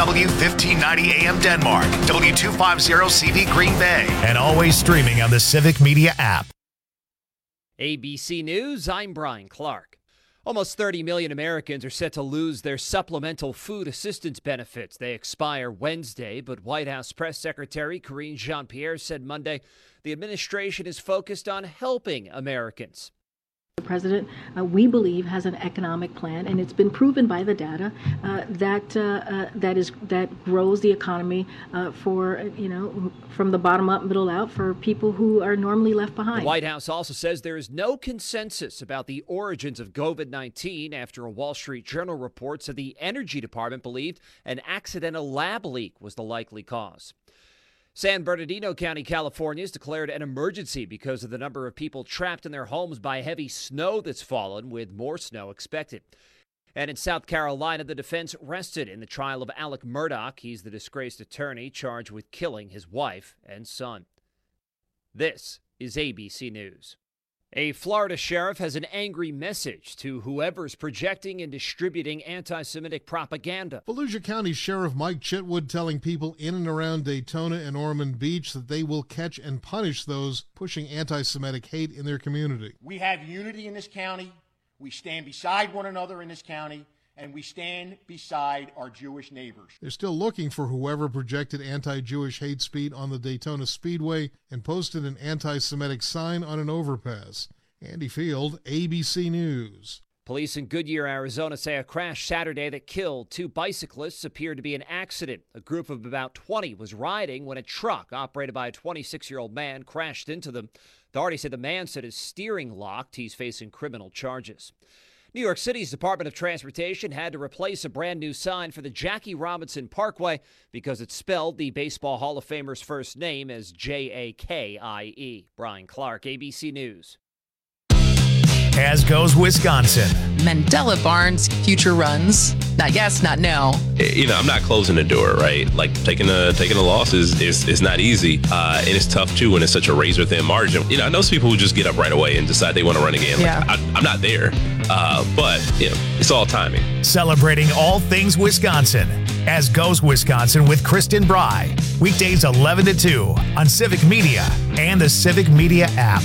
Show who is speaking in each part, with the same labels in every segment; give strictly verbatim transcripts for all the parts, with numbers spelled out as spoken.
Speaker 1: W fifteen ninety A M Denmark, W two fifty C V Green Bay, and always streaming on the Civic Media app.
Speaker 2: A B C News, I'm Brian Clark. Almost thirty million Americans are set to lose their supplemental food assistance benefits. They expire Wednesday, but White House Press Secretary Karine Jean-Pierre said Monday the administration is focused on helping Americans.
Speaker 3: The president, uh, we believe, has an economic plan, and it's been proven by the data uh, that uh, uh, that is that grows the economy uh, for you know from the bottom up, middle out for people who are normally left behind.
Speaker 2: The White House also says there is no consensus about the origins of COVID nineteen after a Wall Street Journal report said the Energy Department believed an accidental lab leak was the likely cause. San Bernardino County, California, has declared an emergency because of the number of people trapped in their homes by heavy snow that's fallen, with more snow expected. And in South Carolina, the defense rested in the trial of Alec Murdaugh. He's the disgraced attorney charged with killing his wife and son. This is A B C News. A Florida sheriff has an angry message to whoever's projecting and distributing anti-Semitic propaganda.
Speaker 4: Volusia County Sheriff Mike Chitwood telling people in and around Daytona and Ormond Beach that they will catch and punish those pushing anti-Semitic hate in their community.
Speaker 5: We have unity in this county. We stand beside one another in this county, and we stand beside our Jewish neighbors.
Speaker 4: They're still looking for whoever projected anti-Jewish hate speech on the Daytona Speedway and posted an anti-Semitic sign on an overpass. Andy Field, A B C News.
Speaker 2: Police in Goodyear, Arizona say a crash Saturday that killed two bicyclists appeared to be an accident. A group of about twenty was riding when a truck operated by a twenty-six-year-old man crashed into them. Authorities said the man said his steering locked. He's facing criminal charges. New York City's Department of Transportation had to replace a brand new sign for the Jackie Robinson Parkway because it spelled the Baseball Hall of Famer's first name as J A K I E. Brian Clark, A B C News.
Speaker 1: As goes Wisconsin.
Speaker 6: Mandela Barnes future runs. Not yes, not no.
Speaker 7: You know, I'm not closing the door, right? Like taking a taking a loss is is, is not easy, uh, and it's tough too when it's such a razor thin margin. You know, I know some people who just get up right away and decide they want to run again. Like,
Speaker 6: yeah.
Speaker 7: I, I'm not there, uh, but you know, it's all timing.
Speaker 1: Celebrating all things Wisconsin. As goes Wisconsin with Kristen Bry. Weekdays eleven to two on Civic Media and the Civic Media app.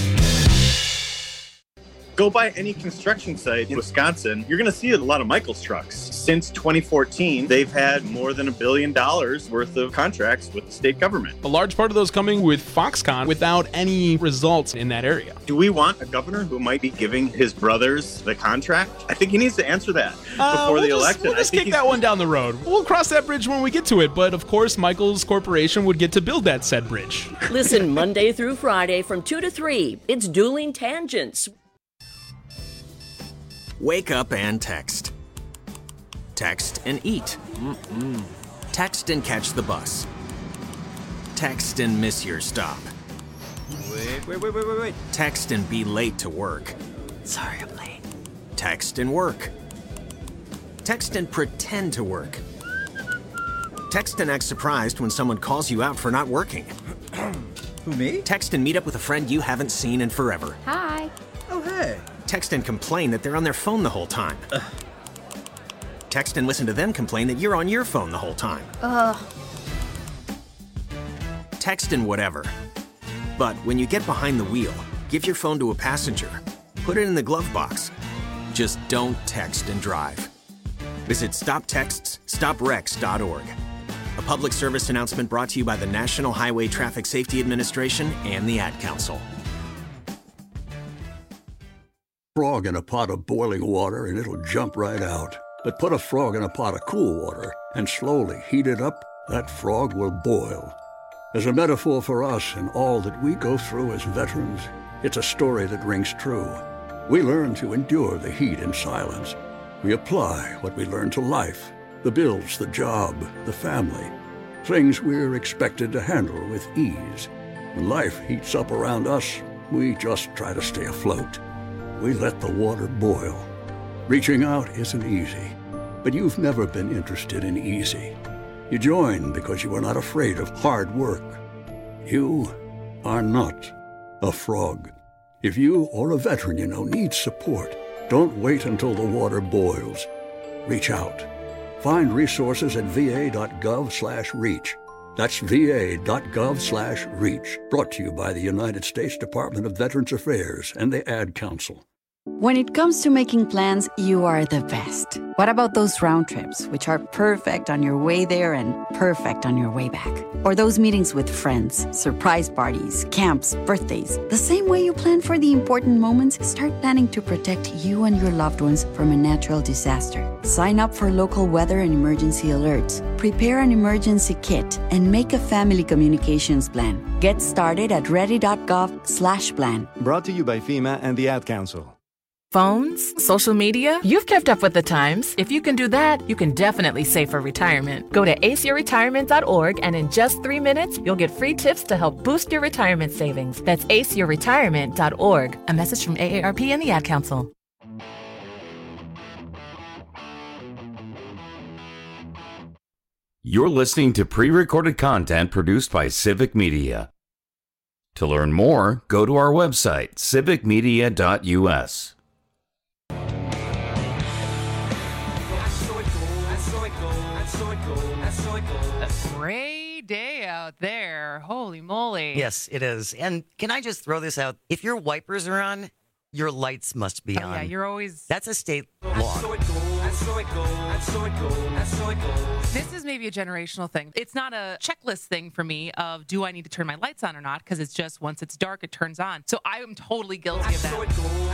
Speaker 8: Go by any construction site in Wisconsin, you're going to see a lot of Michaels trucks. Since twenty fourteen, they've had more than a billion dollars worth of contracts with the state government.
Speaker 9: A large part of those coming with Foxconn without any results in that area.
Speaker 8: Do we want a governor who might be giving his brothers the contract? I think he needs to answer that
Speaker 9: uh,
Speaker 8: before
Speaker 9: we'll
Speaker 8: the
Speaker 9: just,
Speaker 8: election.
Speaker 9: We'll just kick that one down the road. We'll cross that bridge when we get to it. But of course, Michaels Corporation would get to build that said bridge.
Speaker 10: Listen Monday through Friday from two to three. It's Dueling Tangents.
Speaker 11: Wake up and text. Text and eat. Mm-mm. Text and catch the bus. Text and miss your stop.
Speaker 12: Wait, wait, wait, wait, wait, wait.
Speaker 11: Text and be late to work.
Speaker 12: Sorry, I'm late.
Speaker 11: Text and work. Text and pretend to work. Text and act surprised when someone calls you out for not working.
Speaker 12: Who, me?
Speaker 11: Text and meet up with a friend you haven't seen in forever.
Speaker 10: Hi.
Speaker 12: Oh, hey.
Speaker 11: Text and complain that they're on their phone the whole time. Ugh. Text and listen to them complain that you're on your phone the whole time.
Speaker 10: Ugh.
Speaker 11: Text and whatever. But when you get behind the wheel, give your phone to a passenger. Put it in the glove box. Just don't text and drive. Visit stop texts stop wrecks dot org. A public service announcement brought to you by the National Highway Traffic Safety Administration and the Ad Council.
Speaker 13: Frog in a pot of boiling water and it'll jump right out. But put a frog in a pot of cool water and slowly heat it up, that frog will boil. As a metaphor for us and all that we go through as veterans, it's a story that rings true. We learn to endure the heat in silence. We apply what we learn to life, the bills, the job, the family, things we're expected to handle with ease. When life heats up around us, we just try to stay afloat. We let the water boil. Reaching out isn't easy, but you've never been interested in easy. You joined because you were not afraid of hard work. You are not a frog. If you or a veteran you know needs support, don't wait until the water boils. Reach out. Find resources at va.gov slash reach. That's va.gov slash reach. Brought to you by the United States Department of Veterans Affairs and the Ad Council.
Speaker 14: When it comes to making plans, you are the best. What about those round trips, which are perfect on your way there and perfect on your way back? Or those meetings with friends, surprise parties, camps, birthdays. The same way you plan for the important moments, start planning to protect you and your loved ones from a natural disaster. Sign up for local weather and emergency alerts. Prepare an emergency kit and make a family communications plan. Get started at ready.gov slash plan.
Speaker 15: Brought to you by FEMA and the Ad Council.
Speaker 6: Phones, social media, you've kept up with the times. If you can do that, you can definitely save for retirement. Go to ace your retirement dot org and in just three minutes, you'll get free tips to help boost your retirement savings. That's ace your retirement dot org. A message from A A R P and the Ad Council.
Speaker 16: You're listening to pre-recorded content produced by Civic Media. To learn more, go to our website, civic media dot u s.
Speaker 17: A gray day out there. Holy moly.
Speaker 18: Yes, it is. And can I just throw this out? If your wipers are on, your lights must be
Speaker 17: oh,
Speaker 18: on.
Speaker 17: Yeah, you're always...
Speaker 18: That's a state law.
Speaker 17: This is maybe a generational thing. It's not a checklist thing for me of do I need to turn my lights on or not, because it's just once it's dark, it turns on. So I am totally guilty of that.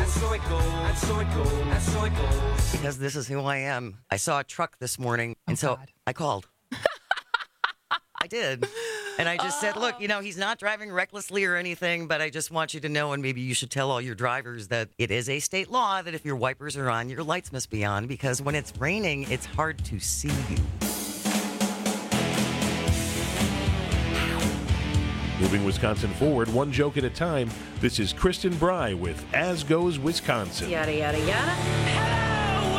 Speaker 18: Because this is who I am. I saw a truck this morning, and oh, so God. I called. I did. And I just oh. said, look, you know, he's not driving recklessly or anything, but I just want you to know, and maybe you should tell all your drivers that it is a state law that if your wipers are on, your lights must be on, because when it's raining, it's hard to see you.
Speaker 19: Moving Wisconsin forward, one joke at a time, this is Kristen Bry with As Goes Wisconsin.
Speaker 10: Yada, yada, yada. Hello,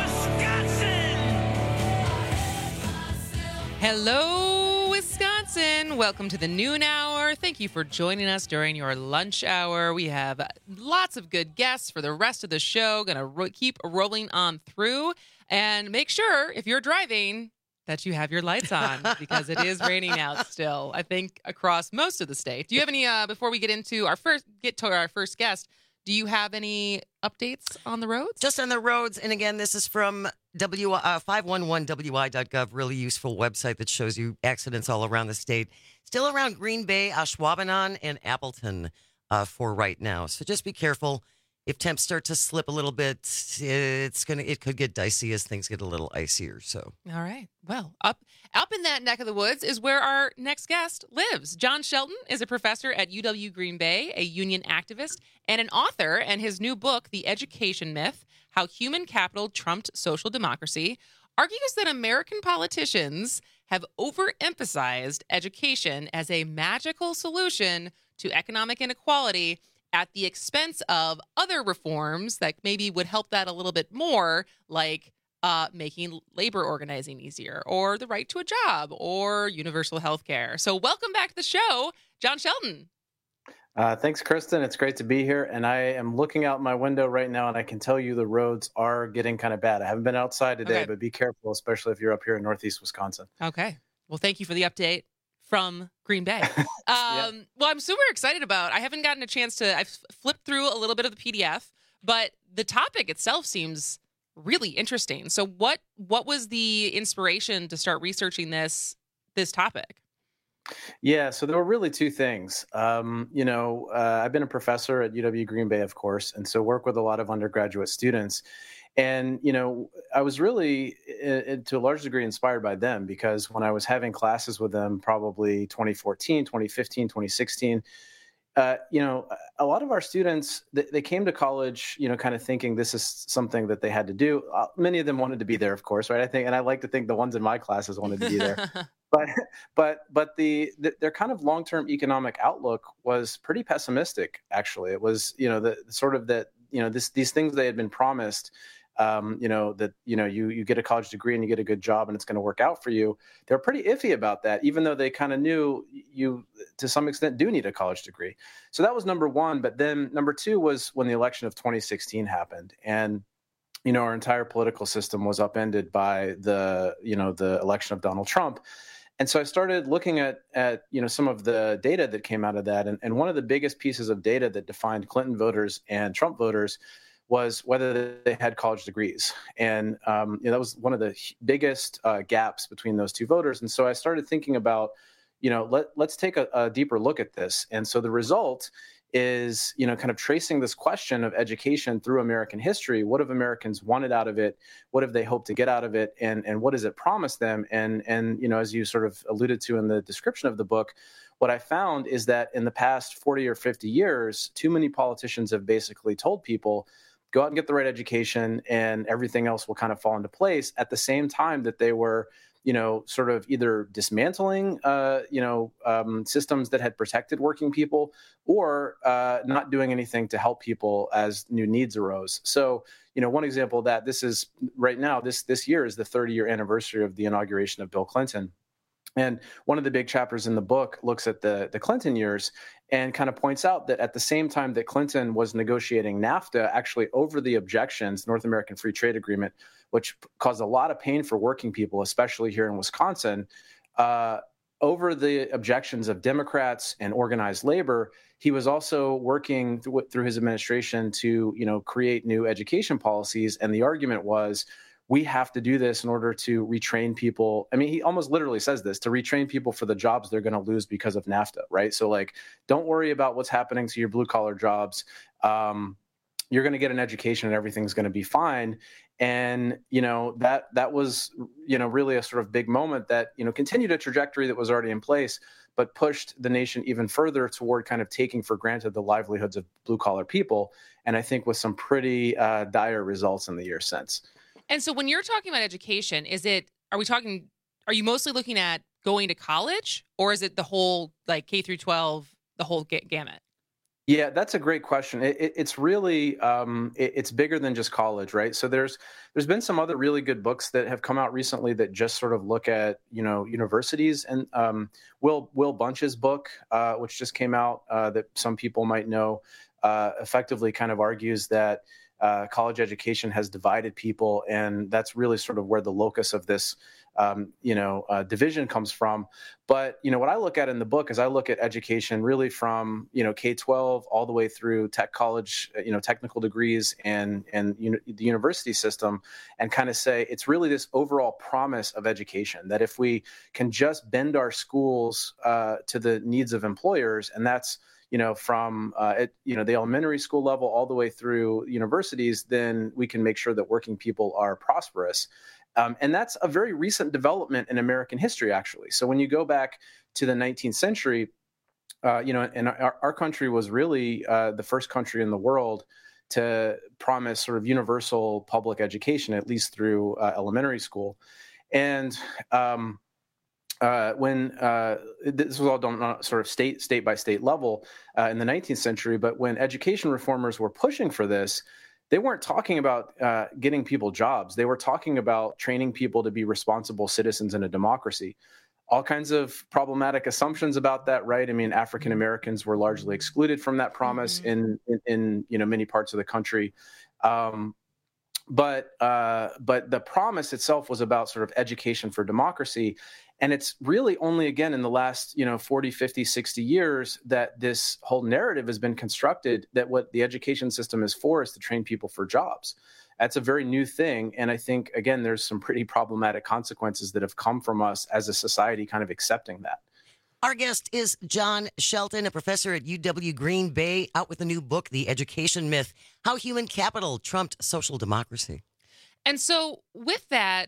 Speaker 17: Wisconsin! Hello, Wisconsin. Welcome to the noon hour. Thank you for joining us during your lunch hour. We have lots of good guests for the rest of the show. Going to ro- keep rolling on through. And make sure, if you're driving, that you have your lights on, because it is raining out still, I think, across most of the state. Do you have any, uh, before we get into our first, get to our first guest, do you have any updates on the roads?
Speaker 18: Just on the roads. And again, this is from W uh, five one one W I dot gov, really useful website that shows you accidents all around the state. Still around Green Bay, Ashwaubenon, and Appleton uh, for right now. So just be careful. If temps start to slip a little bit, it's gonna it could get dicey as things get a little icier. So,
Speaker 17: all right. Well, up up in that neck of the woods is where our next guest lives. John Shelton is a professor at U W Green Bay, a union activist, and an author. And his new book, The Education Myth: How Human Capital Trumped Social Democracy, argues that American politicians have overemphasized education as a magical solution to economic inequality, at the expense of other reforms that maybe would help that a little bit more, like uh, making labor organizing easier, or the right to a job, or universal health care. So welcome back to the show, John Shelton.
Speaker 20: Uh, thanks, Kristen. It's great to be here. And I am looking out my window right now, and I can tell you the roads are getting kind of bad. I haven't been outside today, okay. But be careful, especially if you're up here in Northeast Wisconsin.
Speaker 17: Okay. Well, thank you for the update from Green Bay. Um, yeah. Well, I'm super excited about, I haven't gotten a chance to, I've flipped through a little bit of the P D F, but the topic itself seems really interesting. So what what was the inspiration to start researching this this topic?
Speaker 20: Yeah, so there were really two things. Um, you know, uh, I've been a professor at U W Green Bay, of course, and so work with a lot of undergraduate students. And, you know, I was really, uh, to a large degree, inspired by them, because when I was having classes with them, probably twenty fourteen, twenty fifteen, twenty sixteen, uh, you know, a lot of our students, they, they came to college, you know, kind of thinking this is something that they had to do. Uh, many of them wanted to be there, of course, right? I think, and I like to think the ones in my classes wanted to be there. But but but the, the their kind of long-term economic outlook was pretty pessimistic, actually. It was, you know, the, the sort of that, you know, this these things they had been promised. Um, you know, that, you know, you, you get a college degree and you get a good job and it's going to work out for you. They're pretty iffy about that, even though they kind of knew you, to some extent, do need a college degree. So that was number one. But then number two was when the election of twenty sixteen happened. And you know, our entire political system was upended by the, you know, the election of Donald Trump. And so I started looking at, at you know, some of the data that came out of that. And, and one of the biggest pieces of data that defined Clinton voters and Trump voters was whether they had college degrees. And um, you know, that was one of the biggest uh, gaps between those two voters. And so I started thinking about, you know, let, let's take a, a deeper look at this. And so the result is, you know, kind of tracing this question of education through American history. What have Americans wanted out of it? What have they hoped to get out of it? And, and what does it promise them? And, and, you know, as you sort of alluded to in the description of the book, what I found is that in the past forty or fifty years, too many politicians have basically told people, go out and get the right education and everything else will kind of fall into place, at the same time that they were, you know, sort of either dismantling, uh, you know, um, systems that had protected working people, or uh, not doing anything to help people as new needs arose. So, you know, one example of that, this is right now, this this year is the thirty year anniversary of the inauguration of Bill Clinton. And one of the big chapters in the book looks at the, the Clinton years and kind of points out that at the same time that Clinton was negotiating NAFTA, actually over the objections, North American Free Trade Agreement, which caused a lot of pain for working people, especially here in Wisconsin, uh, over the objections of Democrats and organized labor, he was also working th- through his administration to, you know, create new education policies. And the argument was, we have to do this in order to retrain people. I mean, he almost literally says this, to retrain people for the jobs they're going to lose because of NAFTA, right? So like, don't worry about what's happening to your blue collar jobs. Um, you're going to get an education and everything's going to be fine. And, you know, that that was, you know, really a sort of big moment that, you know, continued a trajectory that was already in place, but pushed the nation even further toward kind of taking for granted the livelihoods of blue collar people. And I think with some pretty uh, dire results in the years since.
Speaker 17: And so when you're talking about education, is it, are we talking, are you mostly looking at going to college, or is it the whole like K through twelve, the whole ga- gamut?
Speaker 20: Yeah, that's a great question. It, it, it's really, um, it, it's bigger than just college, right? So there's, there's been some other really good books that have come out recently that just sort of look at, you know, universities. And um, Will, Will Bunch's book, uh, which just came out, uh, that some people might know, uh, effectively kind of argues that Uh, college education has divided people, and that's really sort of where the locus of this, um, you know, uh, division comes from. But you know, what I look at in the book is I look at education really from, you know, K twelve all the way through tech college, you know, technical degrees and and you know, the university system, and kind of say it's really this overall promise of education that if we can just bend our schools uh, to the needs of employers, and that's, you know, from, uh, it, you know, the elementary school level all the way through universities, then we can make sure that working people are prosperous. Um, and that's a very recent development in American history, actually. So when you go back to the nineteenth century, uh, you know, and our, our country was really uh, the first country in the world to promise sort of universal public education, at least through uh, elementary school. And um Uh, when uh, this was all done on a sort of state state by state level uh, in the nineteenth century, but when education reformers were pushing for this, they weren't talking about uh, getting people jobs. They were talking about training people to be responsible citizens in a democracy. All kinds of problematic assumptions about that, right? I mean, African Americans were largely excluded from that promise mm-hmm. in, in in you know many parts of the country. Um, But uh, but the promise itself was about sort of education for democracy. And it's really only, again, in the last, you know, forty, fifty, sixty years that this whole narrative has been constructed that what the education system is for is to train people for jobs. That's a very new thing. And I think, again, there's some pretty problematic consequences that have come from us as a society kind of accepting that.
Speaker 18: Our guest is John Shelton, a professor at U W Green Bay, out with a new book, The Education Myth, How Human Capital Trumped Social Democracy.
Speaker 17: And so with that,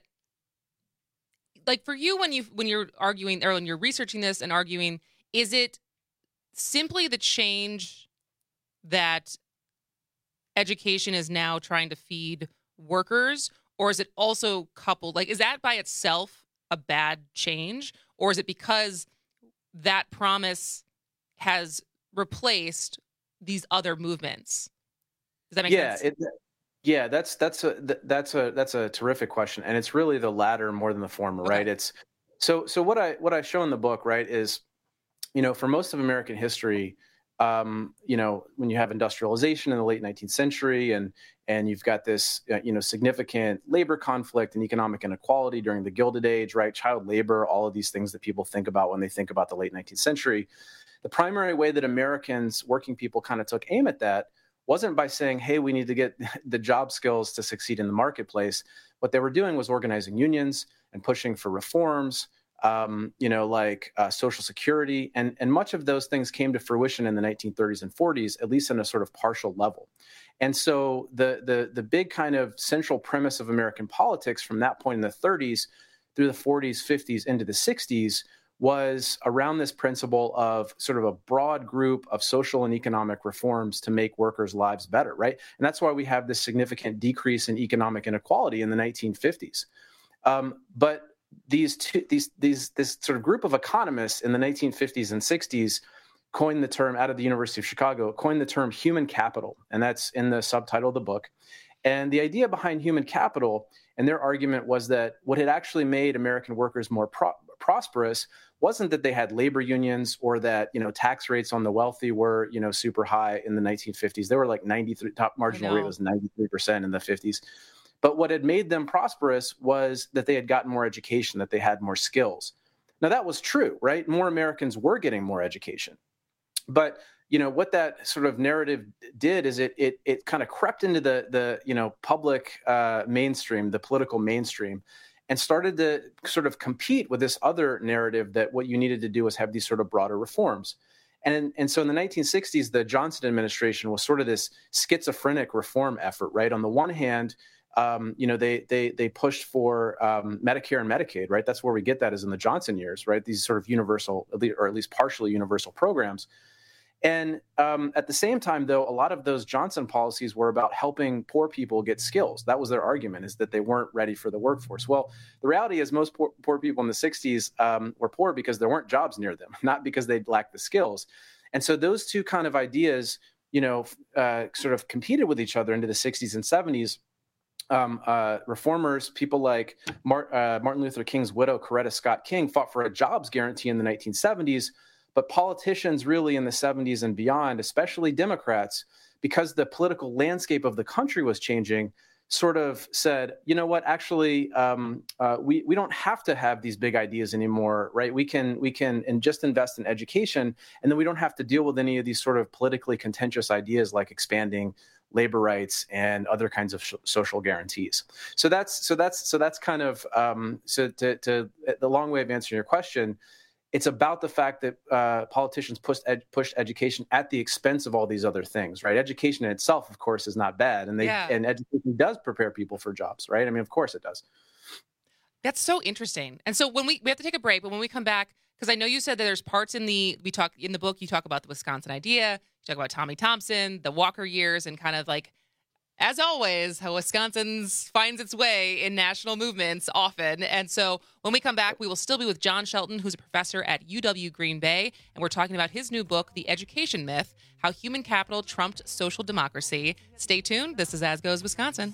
Speaker 17: like for you, when you when you're arguing or when you're researching this and arguing, is it simply the change that education is now trying to feed workers, or is it also coupled? Like, is that by itself a bad change, or is it because that promise has replaced these other movements? Does that make
Speaker 20: yeah,
Speaker 17: sense?
Speaker 20: It, yeah, that's that's a that's a that's a terrific question, and it's really the latter more than the former, okay. right? It's so so what I what I show in the book, right, is, you know, for most of American history, um, you know, when you have industrialization in the late nineteenth century and and you've got this, uh, you know, significant labor conflict and economic inequality during the Gilded Age, right? Child labor, all of these things that people think about when they think about the late nineteenth century. The primary way that Americans, working people, kind of took aim at that wasn't by saying, hey, we need to get the job skills to succeed in the marketplace. What they were doing was organizing unions and pushing for reforms, um, you know, like uh, Social Security. And, and much of those things came to fruition in the nineteen thirties and forties, at least on a sort of partial level. And so the, the, the big kind of central premise of American politics from that point in the thirties through the forties, fifties, into the sixties was around this principle of sort of a broad group of social and economic reforms to make workers' lives better, right? And that's why we have this significant decrease in economic inequality in the nineteen fifties. Um, but these two, these these this sort of group of economists in the nineteen fifties and sixties coined the term, out of the University of Chicago, coined the term human capital, and that's in the subtitle of the book. And the idea behind human capital, and their argument was that what had actually made American workers more pro- prosperous wasn't that they had labor unions or that, you know, tax rates on the wealthy were, you know, super high in the nineteen fifties. They were like ninety-three, top marginal rate was ninety-three percent in the fifties. But what had made them prosperous was that they had gotten more education, that they had more skills. Now that was true, right? More Americans were getting more education. But, you know, what that sort of narrative did is it it it kind of crept into the the, you know, public uh, mainstream, the political mainstream, and started to sort of compete with this other narrative that what you needed to do was have these sort of broader reforms. And, and so in the nineteen sixties, the Johnson administration was sort of this schizophrenic reform effort, right? On the one hand, um, you know, they they they pushed for um, Medicare and Medicaid, right? That's where we get that is in the Johnson years, right? These sort of universal, or at least partially universal programs. And um, at the same time, though, a lot of those Johnson policies were about helping poor people get skills. That was their argument, is that they weren't ready for the workforce. Well, the reality is most poor, poor people in the sixties um, were poor because there weren't jobs near them, not because they lacked the skills. And so those two kind of ideas, you know, uh, sort of competed with each other into the sixties and seventies. Um, uh, reformers, people like Mar- uh, Martin Luther King's widow, Coretta Scott King, fought for a jobs guarantee in the nineteen seventies. But politicians really in the seventies and beyond, especially Democrats, because the political landscape of the country was changing, sort of said, you know what, actually, um, uh, we we don't have to have these big ideas anymore, right? We can we can and just invest in education, and then we don't have to deal with any of these sort of politically contentious ideas like expanding labor rights and other kinds of sh- social guarantees. So that's so that's so that's kind of um, so to, to the long way of answering your question. It's about the fact that uh, politicians pushed ed- pushed education at the expense of all these other things, right? Education in itself, of course, is not bad, and they yeah. and education does prepare people for jobs, right? I mean, of course, it does.
Speaker 17: That's so interesting. And so when we we have to take a break, but when we come back, because I know you said that there's parts in the we talk in the book, you talk about the Wisconsin idea, you talk about Tommy Thompson, the Walker years, and kind of like, as always, how Wisconsin finds its way in national movements often. And so when we come back, we will still be with John Shelton, who's a professor at U W Green Bay. And we're talking about his new book, The Education Myth, How Human Capital Trumped Social Democracy. Stay tuned. This is As Goes Wisconsin.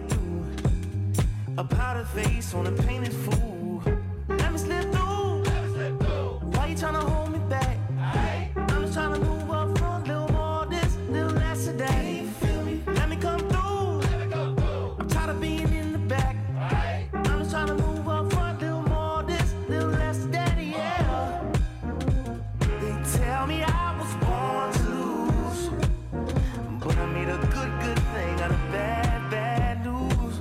Speaker 21: A powder face on a painted fool. Let me slip through. Why you trying to hold me back? I'm just trying to move up front, little more this, little less of that. Let me come through. I'm tired of being in the back. I'm just trying to move up front, little more this, little less of that, yeah. They tell me I was born to lose, but I made a good, good thing out of bad, bad news.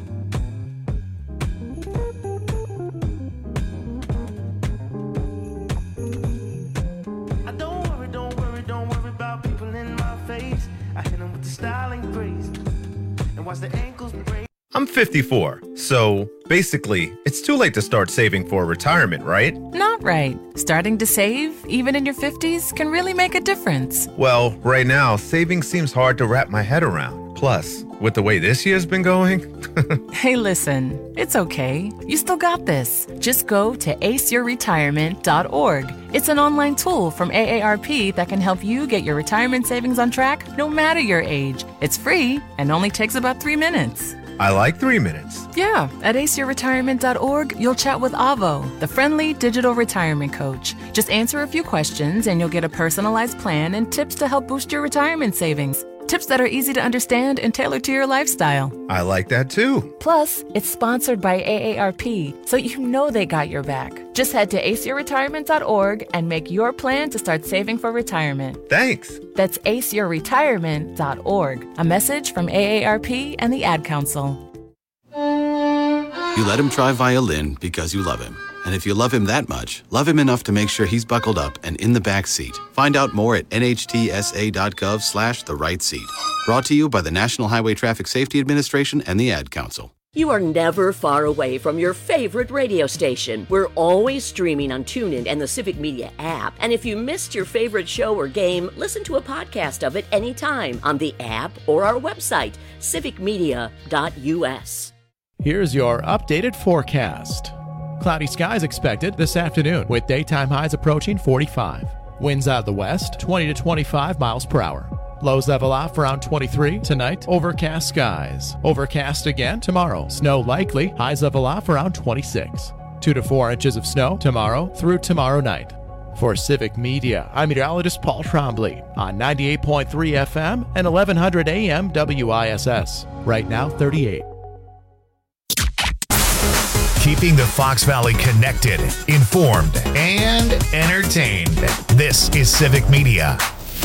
Speaker 21: I don't worry, don't worry, don't worry about people in my face. I hit them with the style and grace, and watch the ankles break.
Speaker 22: I'm fifty-four, so basically, it's too late to start saving for retirement, right?
Speaker 6: Not right. Starting to save, even in your fifties, can really make a difference.
Speaker 22: Well, right now, saving seems hard to wrap my head around. Plus, with the way this year's been going...
Speaker 6: Hey, listen, it's okay. You still got this. Just go to ace your retirement dot org. It's an online tool from A A R P that can help you get your retirement savings on track no matter your age. It's free and only takes about three minutes.
Speaker 22: I like three minutes.
Speaker 6: Yeah, at ace your retirement dot org, you'll chat with Avo, the friendly digital retirement coach. Just answer a few questions and you'll get a personalized plan and tips to help boost your retirement savings. Tips that are easy to understand and tailored to your lifestyle.
Speaker 22: I like that too.
Speaker 6: Plus, it's sponsored by A A R P, so you know they got your back. Just head to ace your retirement dot org and make your plan to start saving for retirement.
Speaker 22: Thanks.
Speaker 6: That's ace your retirement dot org. A message from A A R P and the Ad Council.
Speaker 3: You let him try violin because you love him. And if you love him that much, love him enough to make sure he's buckled up and in the back seat. Find out more at N H T S A dot gov slash the right seat. Brought to you by the National Highway Traffic Safety Administration and the Ad Council.
Speaker 10: You are never far away from your favorite radio station. We're always streaming on TuneIn and the Civic Media app. And if you missed your favorite show or game, listen to a podcast of it anytime on the app or our website, civic media dot U S.
Speaker 5: Here's your updated forecast. Cloudy skies expected this afternoon with daytime highs approaching forty-five. Winds out of the west, twenty to twenty-five miles per hour. Lows level off around twenty-three tonight. Overcast skies. Overcast again tomorrow. Snow likely. Highs level off around twenty-six. Two to four inches of snow tomorrow through tomorrow night. For Civic Media, I'm meteorologist Paul Trombley on ninety-eight point three F M and eleven hundred A M W I S S. Right now, thirty-eight.
Speaker 1: Keeping the Fox Valley connected, informed, and entertained. This is Civic Media.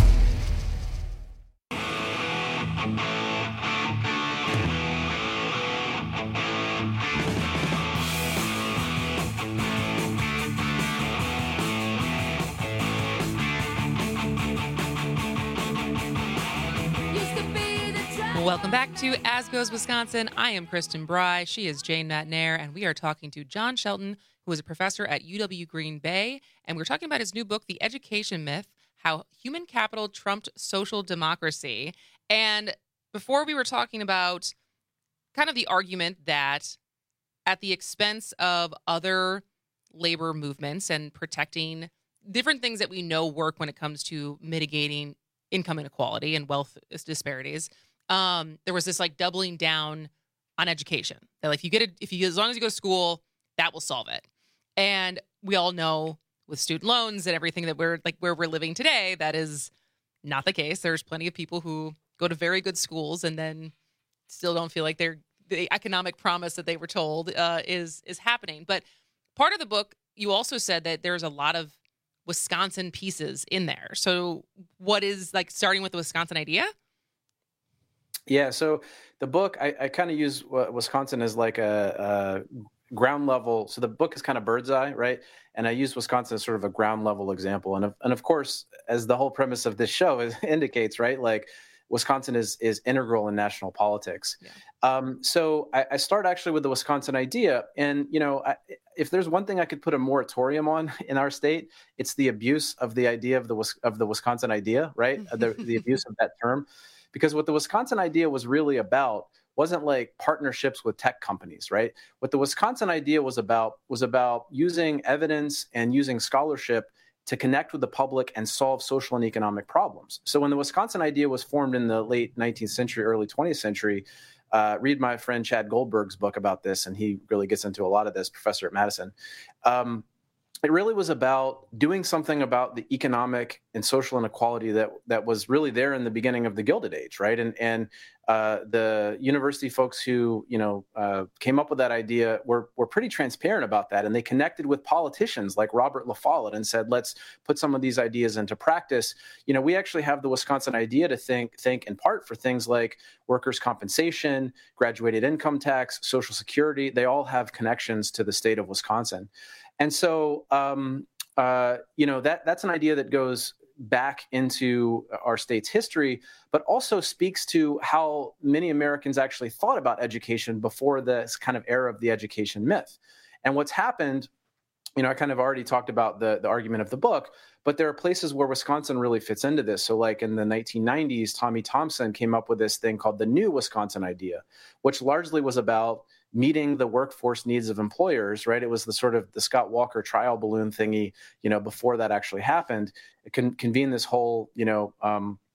Speaker 17: Welcome back to As Goes Wisconsin. I am Kristen Bry. She is Jane Matnair, and we are talking to John Shelton, who is a professor at U W Green Bay. And we're talking about his new book, The Education Myth, How Human Capital Trumped Social Democracy. And before we were talking about kind of the argument that at the expense of other labor movements and protecting different things that we know work when it comes to mitigating income inequality and wealth disparities, Um, there was this like doubling down on education. That like if you get it, if you as long as you go to school, that will solve it. And we all know with student loans and everything that we're like where we're living today, that is not the case. There's plenty of people who go to very good schools and then still don't feel like they're the economic promise that they were told uh, is is happening. But part of the book, you also said that there's a lot of Wisconsin pieces in there. So what is like starting with the Wisconsin idea?
Speaker 20: Yeah, so the book, I, I kind of use Wisconsin as like a, a ground level. So the book is kind of bird's eye, right? And I use Wisconsin as sort of a ground level example. And of, and of course, as the whole premise of this show is, indicates, right? Like Wisconsin is is integral in national politics. Yeah. Um, so I, I start actually with the Wisconsin idea. And, you know, I, if there's one thing I could put a moratorium on in our state, it's the abuse of the idea of the of the Wisconsin idea, right? the, the abuse of that term. Because what the Wisconsin idea was really about wasn't like partnerships with tech companies, right? What the Wisconsin idea was about was about using evidence and using scholarship to connect with the public and solve social and economic problems. So when the Wisconsin idea was formed in the late nineteenth century, early twentieth century, uh, read my friend Chad Goldberg's book about this, and he really gets into a lot of this, professor at Madison. Um, It really was about doing something about the economic and social inequality that that was really there in the beginning of the Gilded Age, right? And and uh, the university folks who you know uh, came up with that idea were were pretty transparent about that, and they connected with politicians like Robert La Follette and said, "Let's put some of these ideas into practice." You know, we actually have the Wisconsin idea to think think in part for things like workers' compensation, graduated income tax, Social Security. They all have connections to the state of Wisconsin. And so, um, uh, you know, that that's an idea that goes back into our state's history, but also speaks to how many Americans actually thought about education before this kind of era of the education myth. And what's happened, you know, I kind of already talked about the, the argument of the book, but there are places where Wisconsin really fits into this. So like in the nineteen nineties, Tommy Thompson came up with this thing called the New Wisconsin Idea, which largely was about meeting the workforce needs of employers, right? It was the sort of the Scott Walker trial balloon thingy, you know, before that actually happened. It can convene this whole, you know, um,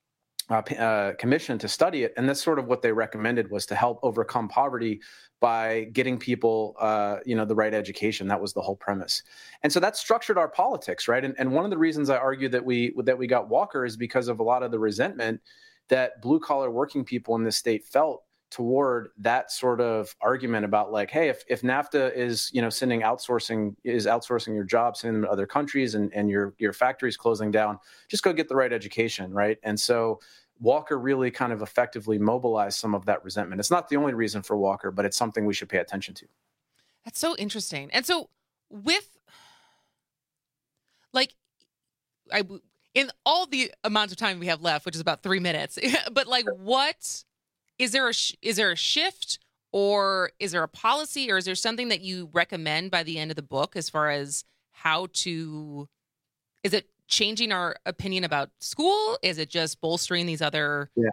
Speaker 20: uh, uh, commission to study it. And that's sort of what they recommended, was to help overcome poverty by getting people, uh, you know, the right education. That was the whole premise. And so that structured our politics, right? And, and one of the reasons I argue that we that we got Walker is because of a lot of the resentment that blue collar working people in this state felt toward that sort of argument about like, hey, if, if NAFTA is, you know, sending outsourcing, is outsourcing your jobs, sending them to other countries, and, and your, your factory's closing down, just go get the right education, right? And so Walker really kind of effectively mobilized some of that resentment. It's not the only reason for Walker, but it's something we should pay attention to.
Speaker 17: That's so interesting. And so with, like, I, in all the amount of time we have left, which is about three minutes, but like, what, is there a, sh- is there a shift, or is there a policy, or is there something that you recommend by the end of the book as far as how to, is it changing our opinion about school? Is it just bolstering these other
Speaker 20: yeah.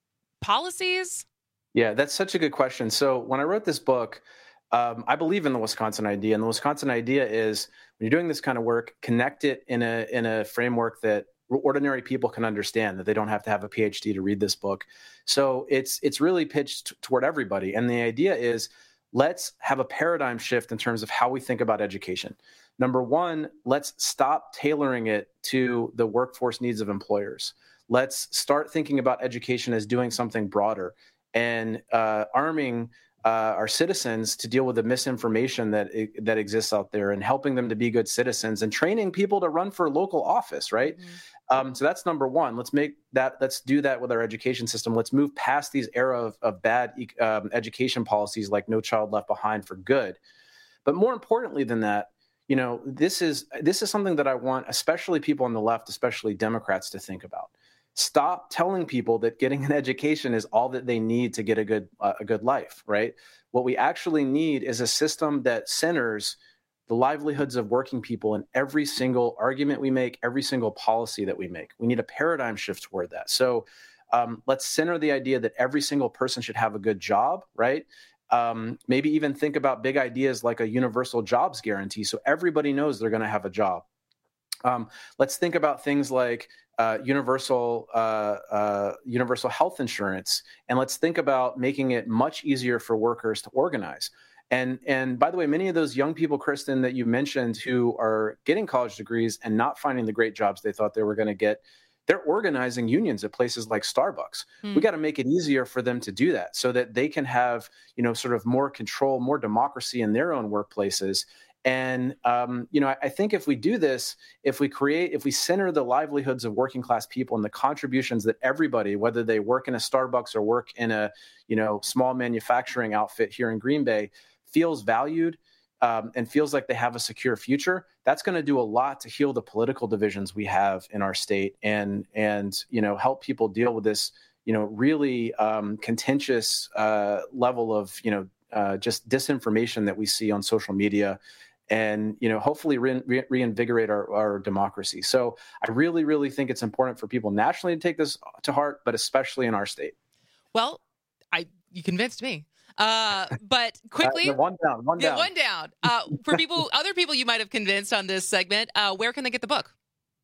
Speaker 17: policies?
Speaker 20: Yeah, that's such a good question. So when I wrote this book, um, I believe in the Wisconsin idea, and the Wisconsin idea is when you're doing this kind of work, connect it in a in a framework that ordinary people can understand, that they don't have to have a P H D to read this book. So it's it's really pitched toward everybody. And the idea is, let's have a paradigm shift in terms of how we think about education. Number one, let's stop tailoring it to the workforce needs of employers. Let's start thinking about education as doing something broader and uh, arming uh, our citizens to deal with the misinformation that that exists out there, and helping them to be good citizens, and training people to run for local office, right? Mm-hmm. Um, so that's number one. Let's make that. Let's do that with our education system. Let's move past these era of, of bad um, education policies like No Child Left Behind for good. But more importantly than that, you know, this is this is something that I want, especially people on the left, especially Democrats, to think about. Stop telling people that getting an education is all that they need to get a good uh, a good life, right? What we actually need is a system that centers the livelihoods of working people in every single argument we make, every single policy that we make. We need a paradigm shift toward that. So um, let's center the idea that every single person should have a good job, right? Um, maybe even think about big ideas like a universal jobs guarantee, so everybody knows they're going to have a job. Um, let's think about things like uh, universal uh, uh, universal health insurance, and let's think about making it much easier for workers to organize. And and by the way, many of those young people, Kristen, that you mentioned, who are getting college degrees and not finding the great jobs they thought they were going to get, they're organizing unions at places like Starbucks. Hmm. We got to make it easier for them to do that, so that they can have, you know, sort of more control, more democracy in their own workplaces. And, um, you know, I, I think if we do this, if we create, if we center the livelihoods of working class people and the contributions that everybody, whether they work in a Starbucks or work in a, you know, small manufacturing outfit here in Green Bay, feels valued um, and feels like they have a secure future, that's going to do a lot to heal the political divisions we have in our state, and, and, you know, help people deal with this, you know, really um, contentious uh, level of, you know, uh, just disinformation that we see on social media. And, you know, hopefully re- re- reinvigorate our, our democracy. So I really, really think it's important for people nationally to take this to heart, but especially in our state.
Speaker 17: Well, I you convinced me. Uh, but quickly,
Speaker 20: uh, one down, one
Speaker 17: yeah,
Speaker 20: down,
Speaker 17: one down. Uh, for people, other people you might have convinced on this segment, uh, where can they get the book?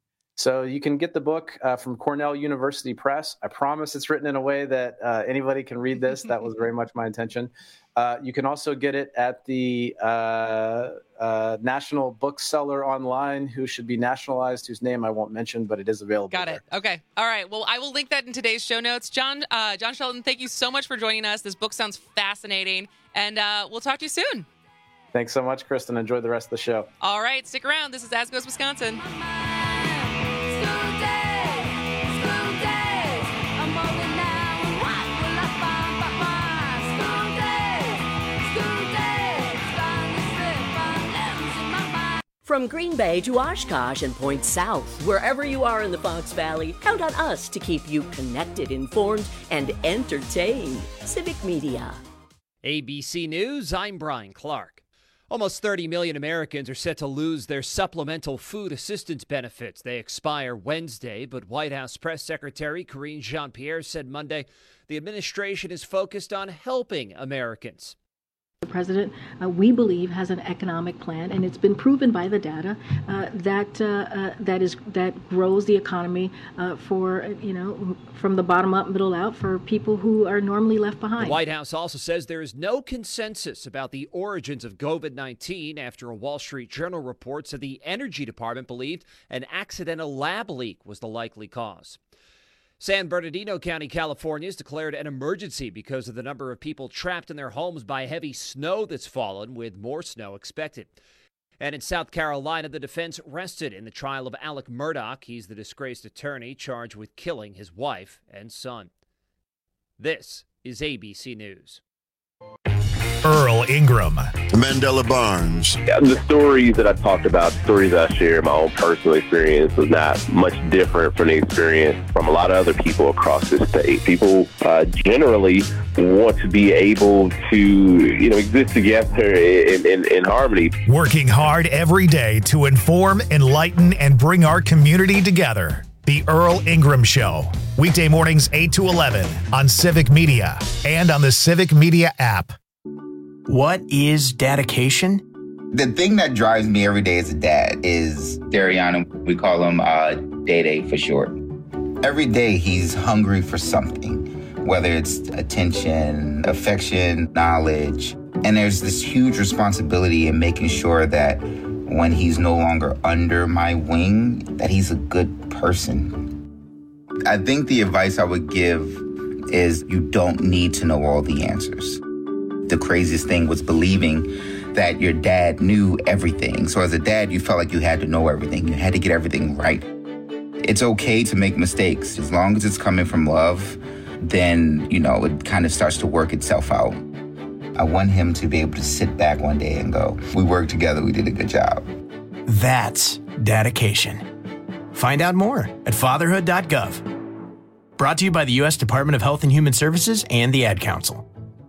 Speaker 20: So you can get the book uh, from Cornell University Press. I promise it's written in a way that uh, anybody can read this. That was very much my intention. Uh, you can also get it at the uh, uh, national bookseller online, who should be nationalized, whose name I won't mention, but it is available.
Speaker 17: Got it.
Speaker 20: There.
Speaker 17: Okay. All right. Well, I will link that in today's show notes. John, uh, John Shelton, thank you so much for joining us. This book sounds fascinating, and uh, we'll talk to you soon.
Speaker 20: Thanks so much, Kristen. Enjoy the rest of the show.
Speaker 17: All right. Stick around. This is As Goes Wisconsin.
Speaker 10: From Green Bay to Oshkosh and point south, wherever you are in the Fox Valley, count on us to keep you connected, informed, and entertained. Civic Media.
Speaker 2: A B C News, I'm Brian Clark. Almost thirty million Americans are set to lose their supplemental food assistance benefits. They expire Wednesday, but White House Press Secretary Karine Jean-Pierre said Monday the administration is focused on helping Americans.
Speaker 4: The president, uh, we believe, has an economic plan, and it's been proven by the data uh, that uh, uh, that is that grows the economy uh, for you know from the bottom up, middle out for people who are normally left behind.
Speaker 2: The White House also says there is no consensus about the origins of COVID nineteen after a Wall Street Journal report said the Energy Department believed an accidental lab leak was the likely cause. San Bernardino County, California, has declared an emergency because of the number of people trapped in their homes by heavy snow that's fallen, with more snow expected. And in South Carolina, the defense rested in the trial of Alec Murdaugh. He's the disgraced attorney charged with killing his wife and son. This is A B C News.
Speaker 1: Earl Ingram.
Speaker 7: Mandela Barnes.
Speaker 23: The stories that I talked about, the stories that I shared, my own personal experience was not much different from the experience from a lot of other people across the state. People uh, generally want to be able to, you know, exist together in, in, in harmony.
Speaker 1: Working hard every day to inform, enlighten, and bring our community together. The Earl Ingram Show. Weekday mornings eight to eleven on Civic Media and on the Civic Media app.
Speaker 24: What is dedication?
Speaker 25: The thing that drives me every day as a dad is Dariana. We call him uh, Day-Day for short. Every day he's hungry for something, whether it's attention, affection, knowledge. And there's this huge responsibility in making sure that when he's no longer under my wing, that he's a good person. I think the advice I would give is you don't need to know all the answers. The craziest thing was believing that your dad knew everything. So as a dad, you felt like you had to know everything. You had to get everything right. It's okay to make mistakes. As long as it's coming from love, then, you know, it kind of starts to work itself out. I want him to be able to sit back one day and go, we worked together, we did a good job.
Speaker 24: That's dedication. Find out more at fatherhood dot gov. Brought to you by the U S Department of Health and Human Services and the Ad Council.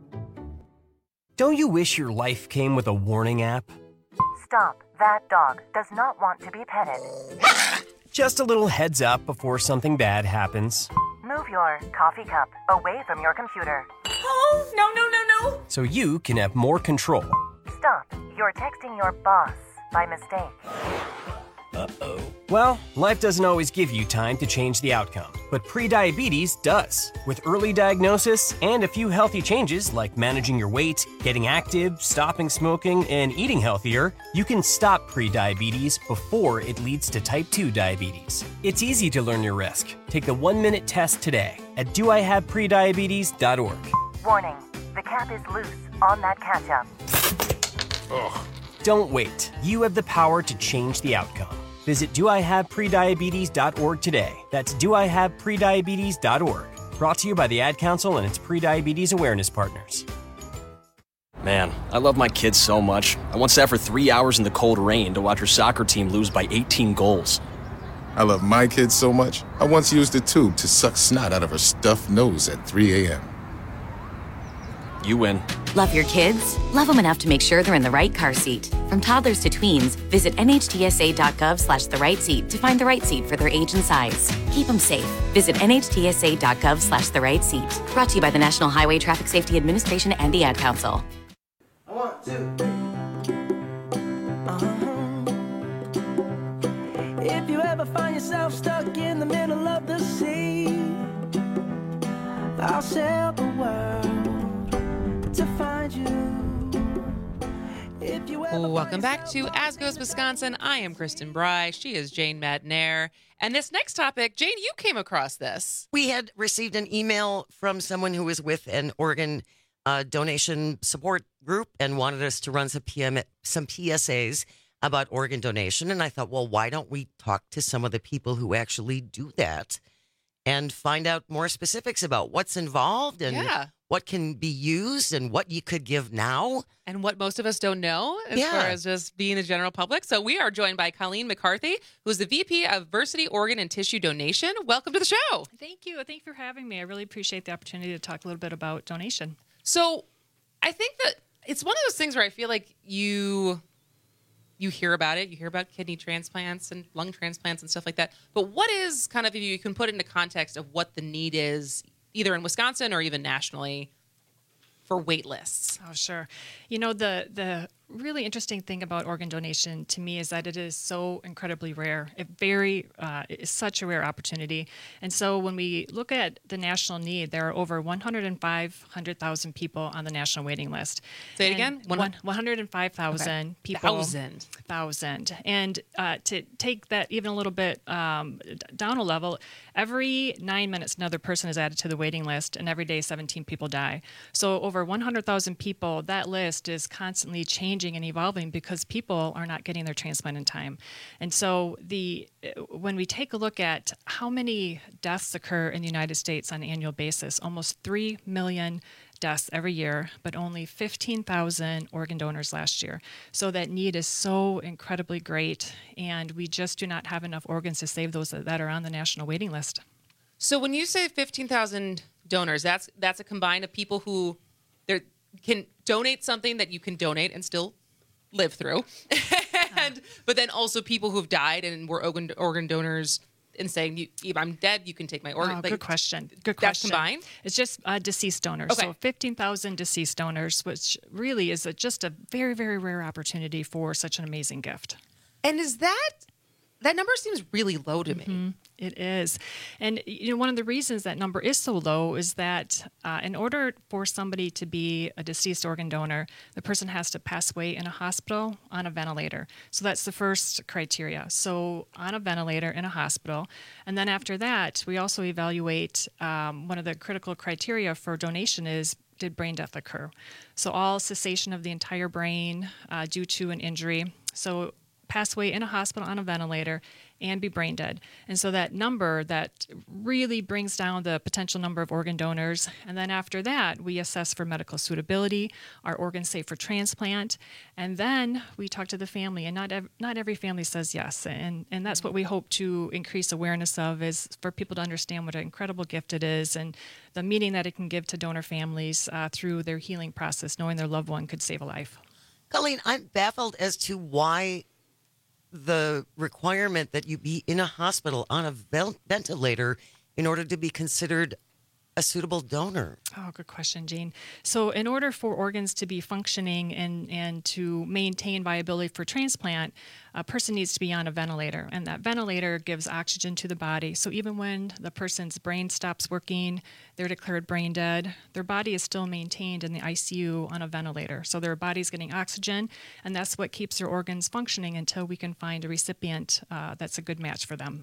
Speaker 26: Don't you wish your life came with a warning app?
Speaker 27: Stop. That dog does not want to be petted.
Speaker 26: Just a little heads up before something bad happens.
Speaker 27: Move your coffee cup away from your computer.
Speaker 26: Oh, no, no, no, no. So you can have more control.
Speaker 27: Stop. You're texting your boss by mistake.
Speaker 26: Uh-oh. Well, life doesn't always give you time to change the outcome, but prediabetes does. With early diagnosis and a few healthy changes like managing your weight, getting active, stopping smoking, and eating healthier, you can stop prediabetes before it leads to type two diabetes. It's easy to learn your risk. Take the one-minute test today at do I have prediabetes dot org.
Speaker 27: Warning, the cap is loose on that catch-up.
Speaker 26: Ugh. Don't wait. You have the power to change the outcome. Visit do I have prediabetes dot org today. That's do I have prediabetes dot org. Brought to you by the Ad Council and its prediabetes awareness partners.
Speaker 28: Man, I love my kids so much. I once sat for three hours in the cold rain to watch her soccer team lose by eighteen goals.
Speaker 29: I love my kids so much, I once used a tube to suck snot out of her stuffed nose at three a.m.
Speaker 28: You win.
Speaker 30: Love your kids? Love them enough to make sure they're in the right car seat. From toddlers to tweens, visit N H T S A dot gov slash the right seat to find the right seat for their age and size. Keep them safe. Visit N H T S A dot gov slash the right seat. Brought to you by the National Highway Traffic Safety Administration and the Ad Council.
Speaker 21: One, two, three. Uh-huh. If you ever find yourself stuck in the middle of the sea, I'll sail the world to find you. If you ever
Speaker 17: Welcome back to As Goes Wisconsin. I am Kristen Bry. She is Jane Madnair. And this next topic, Jane, you came across this.
Speaker 18: We had received an email from someone who was with an organ uh, donation support group and wanted us to run some, P M, some P S As about organ donation. And I thought, well, why don't we talk to some of the people who actually do that and find out more specifics about what's involved and
Speaker 17: Yeah.
Speaker 18: what can be used and what you could give now.
Speaker 17: And what most of us don't know as
Speaker 18: Yeah.
Speaker 17: far as just being the general public. So we are joined by Colleen McCarthy, who's the V P of Versity Organ and Tissue Donation. Welcome to the show.
Speaker 31: Thank you. Thank you for having me. I really appreciate the opportunity to talk a little bit about donation.
Speaker 17: So I think that it's one of those things where I feel like you you hear about it. You hear about kidney transplants and lung transplants and stuff like that. But what is kind of, if you can put it into context of what the need is, either in Wisconsin or even nationally, for wait lists?
Speaker 31: Oh, sure. You know, the the really interesting thing about organ donation to me is that it is so incredibly rare. It very uh, is such a rare opportunity. And so when we look at the national need, there are over one hundred five thousand people on the national waiting list.
Speaker 17: Say it
Speaker 31: And
Speaker 17: again?
Speaker 31: One, one hundred five thousand
Speaker 17: Okay.
Speaker 31: people.
Speaker 17: Thousand.
Speaker 31: Thousand. And uh, to take that even a little bit um, d- down a level, every nine minutes another person is added to the waiting list, and every day seventeen people die. So over one hundred thousand people, that list is constantly changing and evolving because people are not getting their transplant in time. And so the when we take a look at how many deaths occur in the United States on an annual basis, almost three million deaths every year, but only fifteen thousand organ donors last year. So that need is so incredibly great, and we just do not have enough organs to save those that are on the national waiting list.
Speaker 17: So when you say fifteen thousand donors, that's that's a combine of people who there can donate something that you can donate and still live through, and but then also people who've died and were organ organ donors and saying, you, if I'm dead, you can take my organ.
Speaker 31: Oh,
Speaker 17: like,
Speaker 31: good question. Good
Speaker 17: that's
Speaker 31: question.
Speaker 17: combined?
Speaker 31: It's just uh, deceased donors.
Speaker 17: Okay.
Speaker 31: So fifteen thousand deceased donors, which really is a, just a very, very rare opportunity for such an amazing gift.
Speaker 17: And is that, that number seems really low to me.
Speaker 31: Mm-hmm. It is. And you know, one of the reasons that number is so low is that uh, in order for somebody to be a deceased organ donor, the person has to pass away in a hospital on a ventilator. So that's the first criteria. So on a ventilator in a hospital. And then after that, we also evaluate um, one of the critical criteria for donation is, did brain death occur? So all cessation of the entire brain uh, due to an injury. So pass away in a hospital on a ventilator and be brain dead. And so that number that really brings down the potential number of organ donors. And then after that, we assess for medical suitability, are organs safe for transplant? And then we talk to the family, and not ev- not every family says yes. And and that's what we hope to increase awareness of, is for people to understand what an incredible gift it is and the meaning that it can give to donor families uh, through their healing process, knowing their loved one could save a life.
Speaker 18: Colleen, I'm baffled as to why the requirement that you be in a hospital on a vel- ventilator in order to be considered a suitable donor.
Speaker 31: Oh, good question, Jane. So in order for organs to be functioning and, and to maintain viability for transplant, a person needs to be on a ventilator, and that ventilator gives oxygen to the body. So even when the person's brain stops working, they're declared brain dead, their body is still maintained in the I C U on a ventilator. So their body's getting oxygen, and that's what keeps their organs functioning until we can find a recipient uh, that's a good match for them.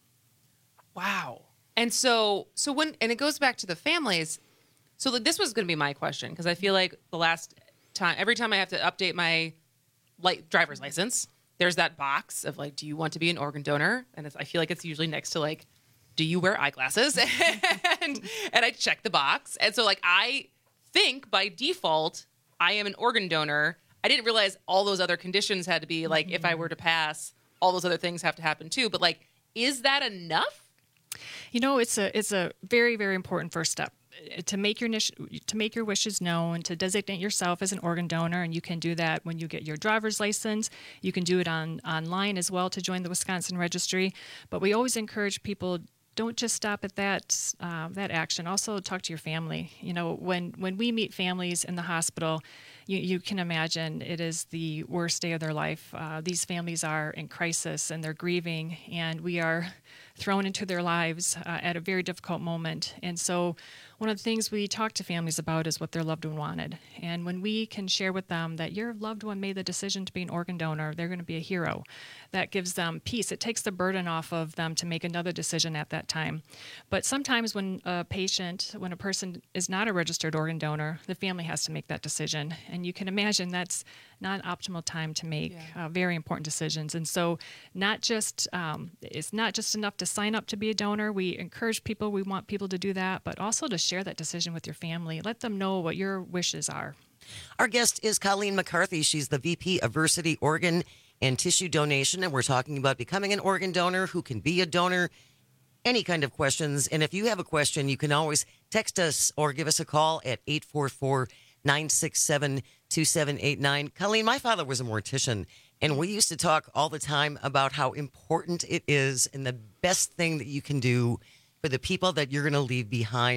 Speaker 17: Wow. And so, so when, and it goes back to the families. So like, this was going to be my question, because I feel like the last time, every time I have to update my light driver's license, there's that box of like, do you want to be an organ donor? And it's, I feel like it's usually next to like, do you wear eyeglasses? and and I check the box. And so like, I think by default, I am an organ donor. I didn't realize all those other conditions had to be like, mm-hmm. if I were to pass, all those other things have to happen too. But like, is that enough?
Speaker 31: You know, it's a it's a very, very important first step to make your niche, to make your wishes known, to designate yourself as an organ donor, and you can do that when you get your driver's license. You can do it on online as well to join the Wisconsin Registry. But we always encourage people, don't just stop at that uh, that action. Also, talk to your family. You know, when when we meet families in the hospital, you, you can imagine it is the worst day of their life. Uh, these families are in crisis and they're grieving, and we are thrown into their lives uh, at a very difficult moment. And so one of the things we talk to families about is what their loved one wanted. And when we can share with them that your loved one made the decision to be an organ donor, they're going to be a hero. That gives them peace. It takes the burden off of them to make another decision at that time. But sometimes when a patient, when a person is not a registered organ donor, the family has to make that decision. And you can imagine that's not an optimal time to make yeah. uh, very important decisions. And so not just, um, it's not just enough to sign up to be a donor. We encourage people, we want people to do that, but also to share that decision with your family. Let them know what your wishes are.
Speaker 18: Our guest is Colleen McCarthy. She's the V P of Versiti Organ and Tissue Donation, and we're talking about becoming an organ donor, who can be a donor, any kind of questions. And if you have a question, you can always text us or give us a call at eight four four, nine six seven, two seven eight nine. Colleen, my father was a mortician, and we used to talk all the time about how important it is and the best thing that you can do for the people that you're going to leave behind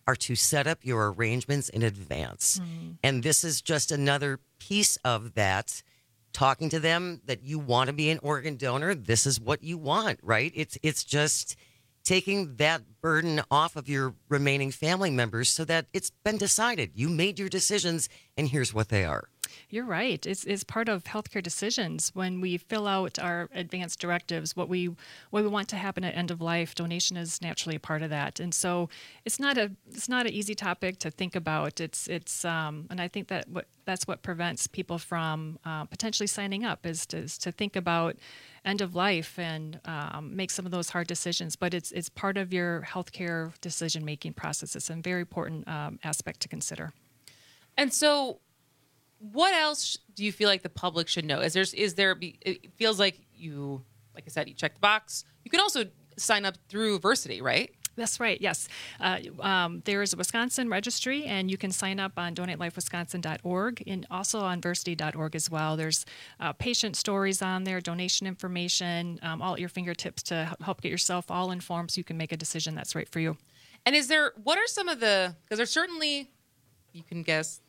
Speaker 18: are to set up your arrangements in advance.
Speaker 31: Mm-hmm.
Speaker 18: And this is just another piece of that. Talking to them that you want to be an organ donor, this is what you want, right? It's it's just taking that burden off of your remaining family members so that it's been decided. You made your decisions, and here's what they are.
Speaker 31: You're right. It's, it's part of healthcare decisions when we fill out our advanced directives. What we what we want to happen at end of life, donation is naturally a part of that. And so it's not a it's not an easy topic to think about. It's it's um, and I think that what that's what prevents people from uh, potentially signing up is to, is to think about end of life and um, make some of those hard decisions. But it's it's part of your healthcare decision making process. It's a very important um, aspect to consider.
Speaker 17: And so, what else do you feel like the public should know? Is there, is there, it feels like you, like I said, you check the box. You can also sign up through Versity, right?
Speaker 31: That's right, yes. Uh, um, there is a Wisconsin registry, and you can sign up on donate life wisconsin dot org and also on versity dot org as well. There's uh, patient stories on there, donation information, um, all at your fingertips to help get yourself all informed so you can make a decision that's right for you.
Speaker 17: And is there, what are some of the, because there's certainly, you can guess,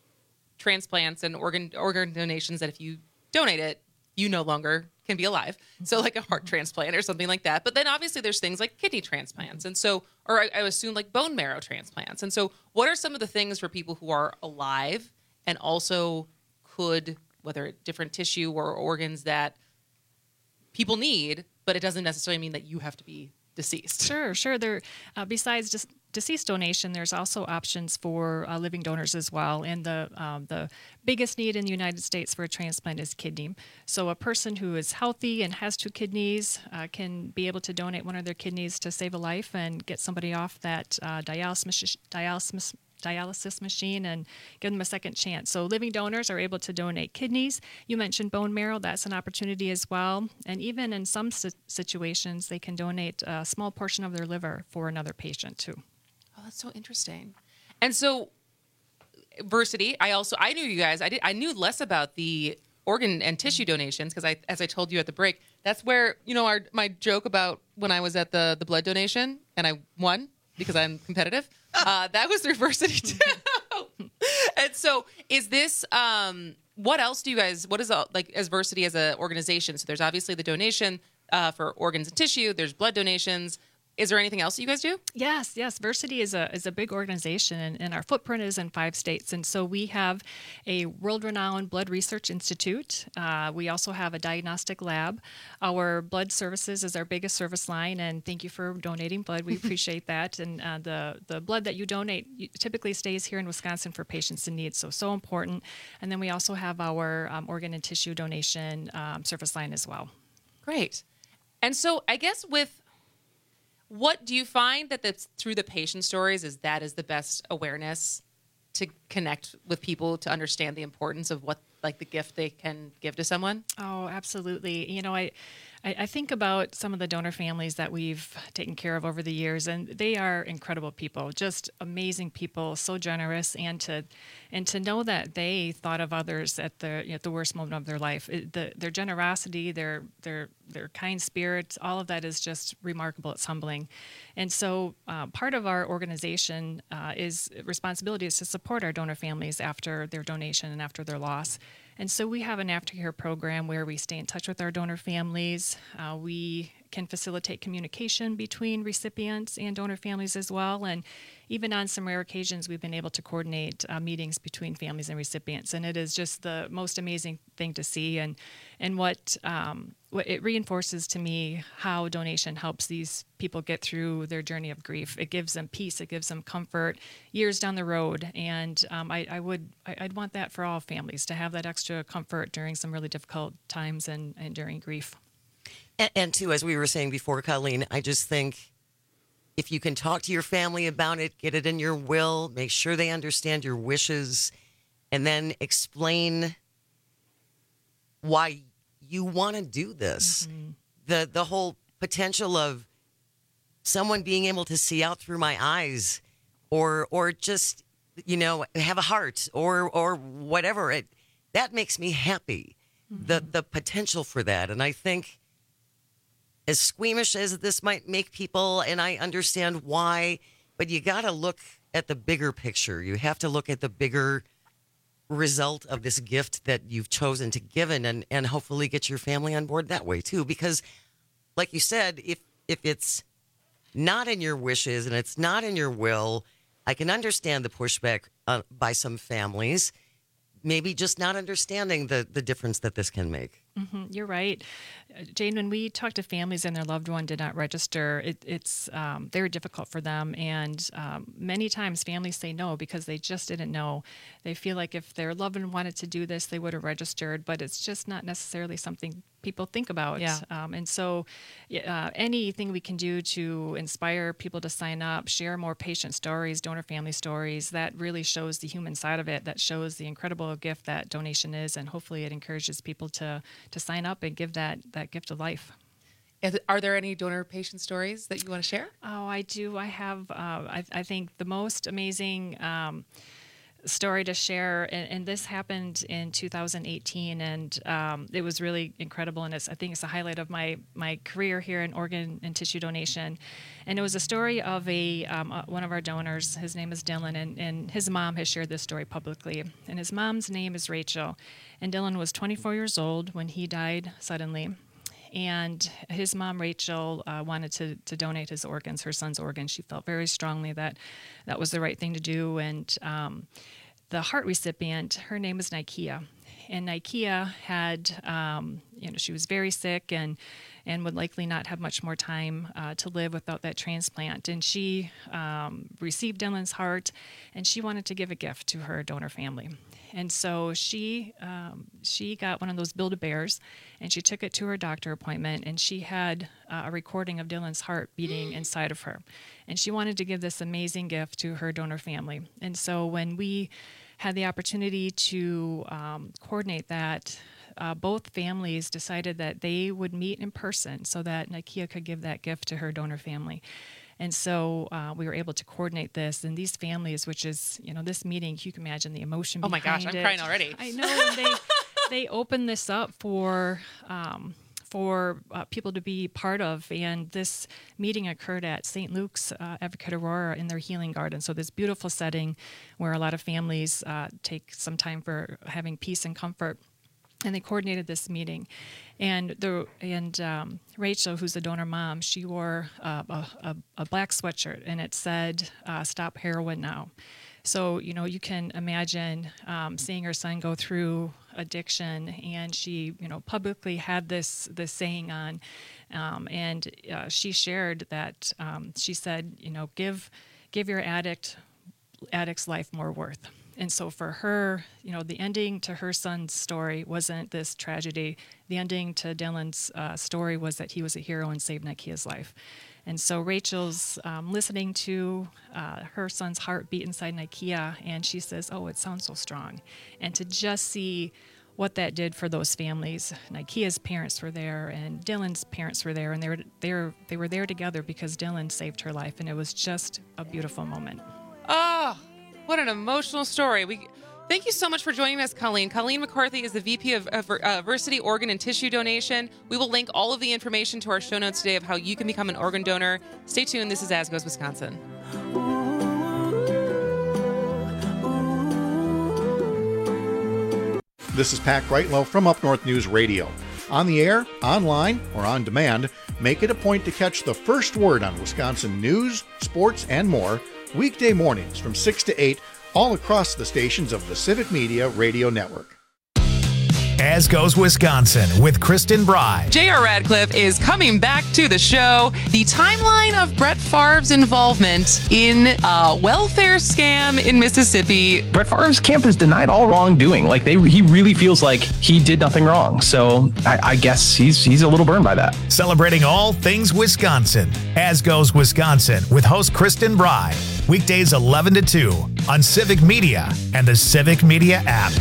Speaker 17: transplants and organ organ donations that if you donate it, you no longer can be alive. So like a heart transplant or something like that. But then obviously there's things like kidney transplants. And so, or I, I assume like bone marrow transplants. And so what are some of the things for people who are alive and also could, whether different tissue or organs that people need, but it doesn't necessarily mean that you have to be deceased?
Speaker 31: Sure, sure. There, uh, besides just deceased donation, there's also options for uh, living donors as well. And the um, the biggest need in the United States for a transplant is kidney. So a person who is healthy and has two kidneys uh, can be able to donate one of their kidneys to save a life and get somebody off that uh, dialysis dialysis dialysis machine and give them a second chance. So living donors are able to donate kidneys. You mentioned bone marrow. That's an opportunity as well. And even in some si- situations, they can donate a small portion of their liver for another patient too.
Speaker 17: Oh, that's so interesting. And so Versity, I also, I knew you guys, I did, I knew less about the organ and tissue donations because I, as I told you at the break, that's where, you know, our, my joke about when I was at the, the blood donation and I won because I'm competitive. Uh, that was through Versity too. And so is this, um, what else do you guys, what is, a, like, as Versity as an organization? So there's obviously the donation uh, for organs and tissue. There's blood donations. Is there anything else that you guys do?
Speaker 31: Yes, yes. Versity is a is a big organization, and, and our footprint is in five states. And so we have a world-renowned blood research institute. Uh, we also have a diagnostic lab. Our blood services is our biggest service line, and thank you for donating blood. We appreciate that. And uh, the, the blood that you donate typically stays here in Wisconsin for patients in need, so, so important. And then we also have our um, organ and tissue donation um, service line as well.
Speaker 17: Great. And so I guess with what do you find that that's through the patient stories is that is the best awareness to connect with people to understand the importance of what like the gift they can give to someone?
Speaker 31: Oh, absolutely. You know, I, I, I think about some of the donor families that we've taken care of over the years, and they are incredible people, just amazing people, so generous, and to and to know that they thought of others at the you know, the worst moment of their life. It, the, their generosity, their their their kind spirit, all of that is just remarkable. It's humbling. And so uh, part of our organization uh, is responsibility is to support our donor families after their donation and after their loss. And so we have an aftercare program where we stay in touch with our donor families. Uh, we can facilitate communication between recipients and donor families as well. And even on some rare occasions, we've been able to coordinate uh, meetings between families and recipients. And it is just the most amazing thing to see. And, and what, um, what it reinforces to me how donation helps these people get through their journey of grief. It gives them peace. It gives them comfort years down the road. And um, I, I would, I, I'd want that for all families, to have that extra comfort during some really difficult times and, and during grief.
Speaker 18: And, and too, as we were saying before, Colleen, I just think if you can talk to your family about it, get it in your will, make sure they understand your wishes, and then explain why you want to do this. Mm-hmm. The the whole potential of someone being able to see out through my eyes, or or just, you know, have a heart, or or whatever, it that makes me happy. Mm-hmm. The the potential for that. And I think, as squeamish as this might make people, and I understand why, but you got to look at the bigger picture. You have to look at the bigger result of this gift that you've chosen to give in, and, and hopefully get your family on board that way too. Because like you said, if if it's not in your wishes and it's not in your will, I can understand the pushback uh, by some families, maybe just not understanding the, the difference that this can make.
Speaker 31: Mm-hmm. You're right. Uh, Jane, when we talk to families and their loved one did not register, it, it's um, very difficult for them. And um, many times families say no because they just didn't know. They feel like if their loved one wanted to do this, they would have registered, but it's just not necessarily something people think about.
Speaker 17: Yeah.
Speaker 31: Um, and so uh, anything we can do to inspire people to sign up, share more patient stories, donor family stories, that really shows the human side of it, that shows the incredible gift that donation is, and hopefully it encourages people to to sign up and give that, that gift of life.
Speaker 17: Are there any donor patient stories that you want to share?
Speaker 31: Oh, I do. I have, uh, I, I think, the most amazing um, story to share, and, and this happened in two thousand eighteen, and um, it was really incredible, and it's, I think it's a highlight of my, my career here in organ and tissue donation. And it was a story of a um, uh, one of our donors. His name is Dylan, and, and his mom has shared this story publicly. And his mom's name is Rachel, and Dylan was twenty-four years old when he died suddenly. And his mom, Rachel, uh, wanted to, to donate his organs, her son's organs. She felt very strongly that that was the right thing to do. And um, the heart recipient, her name is Nikea. And Nikea had, um, you know, she was very sick and and would likely not have much more time uh, to live without that transplant. And she um, received Dylan's heart, and she wanted to give a gift to her donor family. And so she um, she got one of those Build-A-Bears, and she took it to her doctor appointment, and she had uh, a recording of Dylan's heart beating inside of her. And she wanted to give this amazing gift to her donor family. And so when we had the opportunity to um, coordinate that, uh, both families decided that they would meet in person so that Nikea could give that gift to her donor family. And so uh, we were able to coordinate this, and these families, which is, you know, this meeting, you can imagine the emotion
Speaker 17: Oh my
Speaker 31: behind
Speaker 17: gosh, I'm
Speaker 31: it.
Speaker 17: crying already.
Speaker 31: I know. And they, they opened this up for um, for uh, people to be part of, and this meeting occurred at Saint Luke's uh, Advocate Aurora in their healing garden. So this beautiful setting where a lot of families uh, take some time for having peace and comfort. And they coordinated this meeting, and the and um, Rachel, who's the donor mom, she wore uh, a, a, a black sweatshirt, and it said uh, "Stop Heroin Now." So you know you can imagine um, seeing her son go through addiction, and she you know publicly had this this saying on, um, and uh, she shared that um, she said you know give give your addict addict's life more worth. And so for her, you know, the ending to her son's story wasn't this tragedy. The ending to Dylan's uh, story was that he was a hero and saved Nikea's life. And so Rachel's um, listening to uh, her son's heart beat inside Nikea, and she says, oh, it sounds so strong. And to just see what that did for those families. Nikea's parents were there, and Dylan's parents were there, and they were, they were, they were there together because Dylan saved her life, and it was just a beautiful moment.
Speaker 17: Oh, what an emotional story. We thank you so much for joining us, Colleen. Colleen McCarthy is the V P of, of uh, Versity Organ and Tissue Donation. We will link all of the information to our show notes today of how you can become an organ donor. Stay tuned. This is As Goes Wisconsin.
Speaker 6: This is Pat Greitlow from Up North News Radio. On the air, online, or on demand, make it a point to catch the first word on Wisconsin news, sports, and more weekday mornings from six to eight all across the stations of the Civic Media Radio Network.
Speaker 1: As Goes Wisconsin with Kristen Bry.
Speaker 17: J R. Radcliffe is coming back to the show. The timeline of Brett Favre's involvement in a welfare scam in Mississippi.
Speaker 8: Brett Favre's camp has denied all wrongdoing. Like they, he really feels like he did nothing wrong. So I, I guess he's he's a little burned by that.
Speaker 1: Celebrating all things Wisconsin. As Goes Wisconsin with host Kristen Bry. Weekdays eleven to two on Civic Media and the Civic Media app.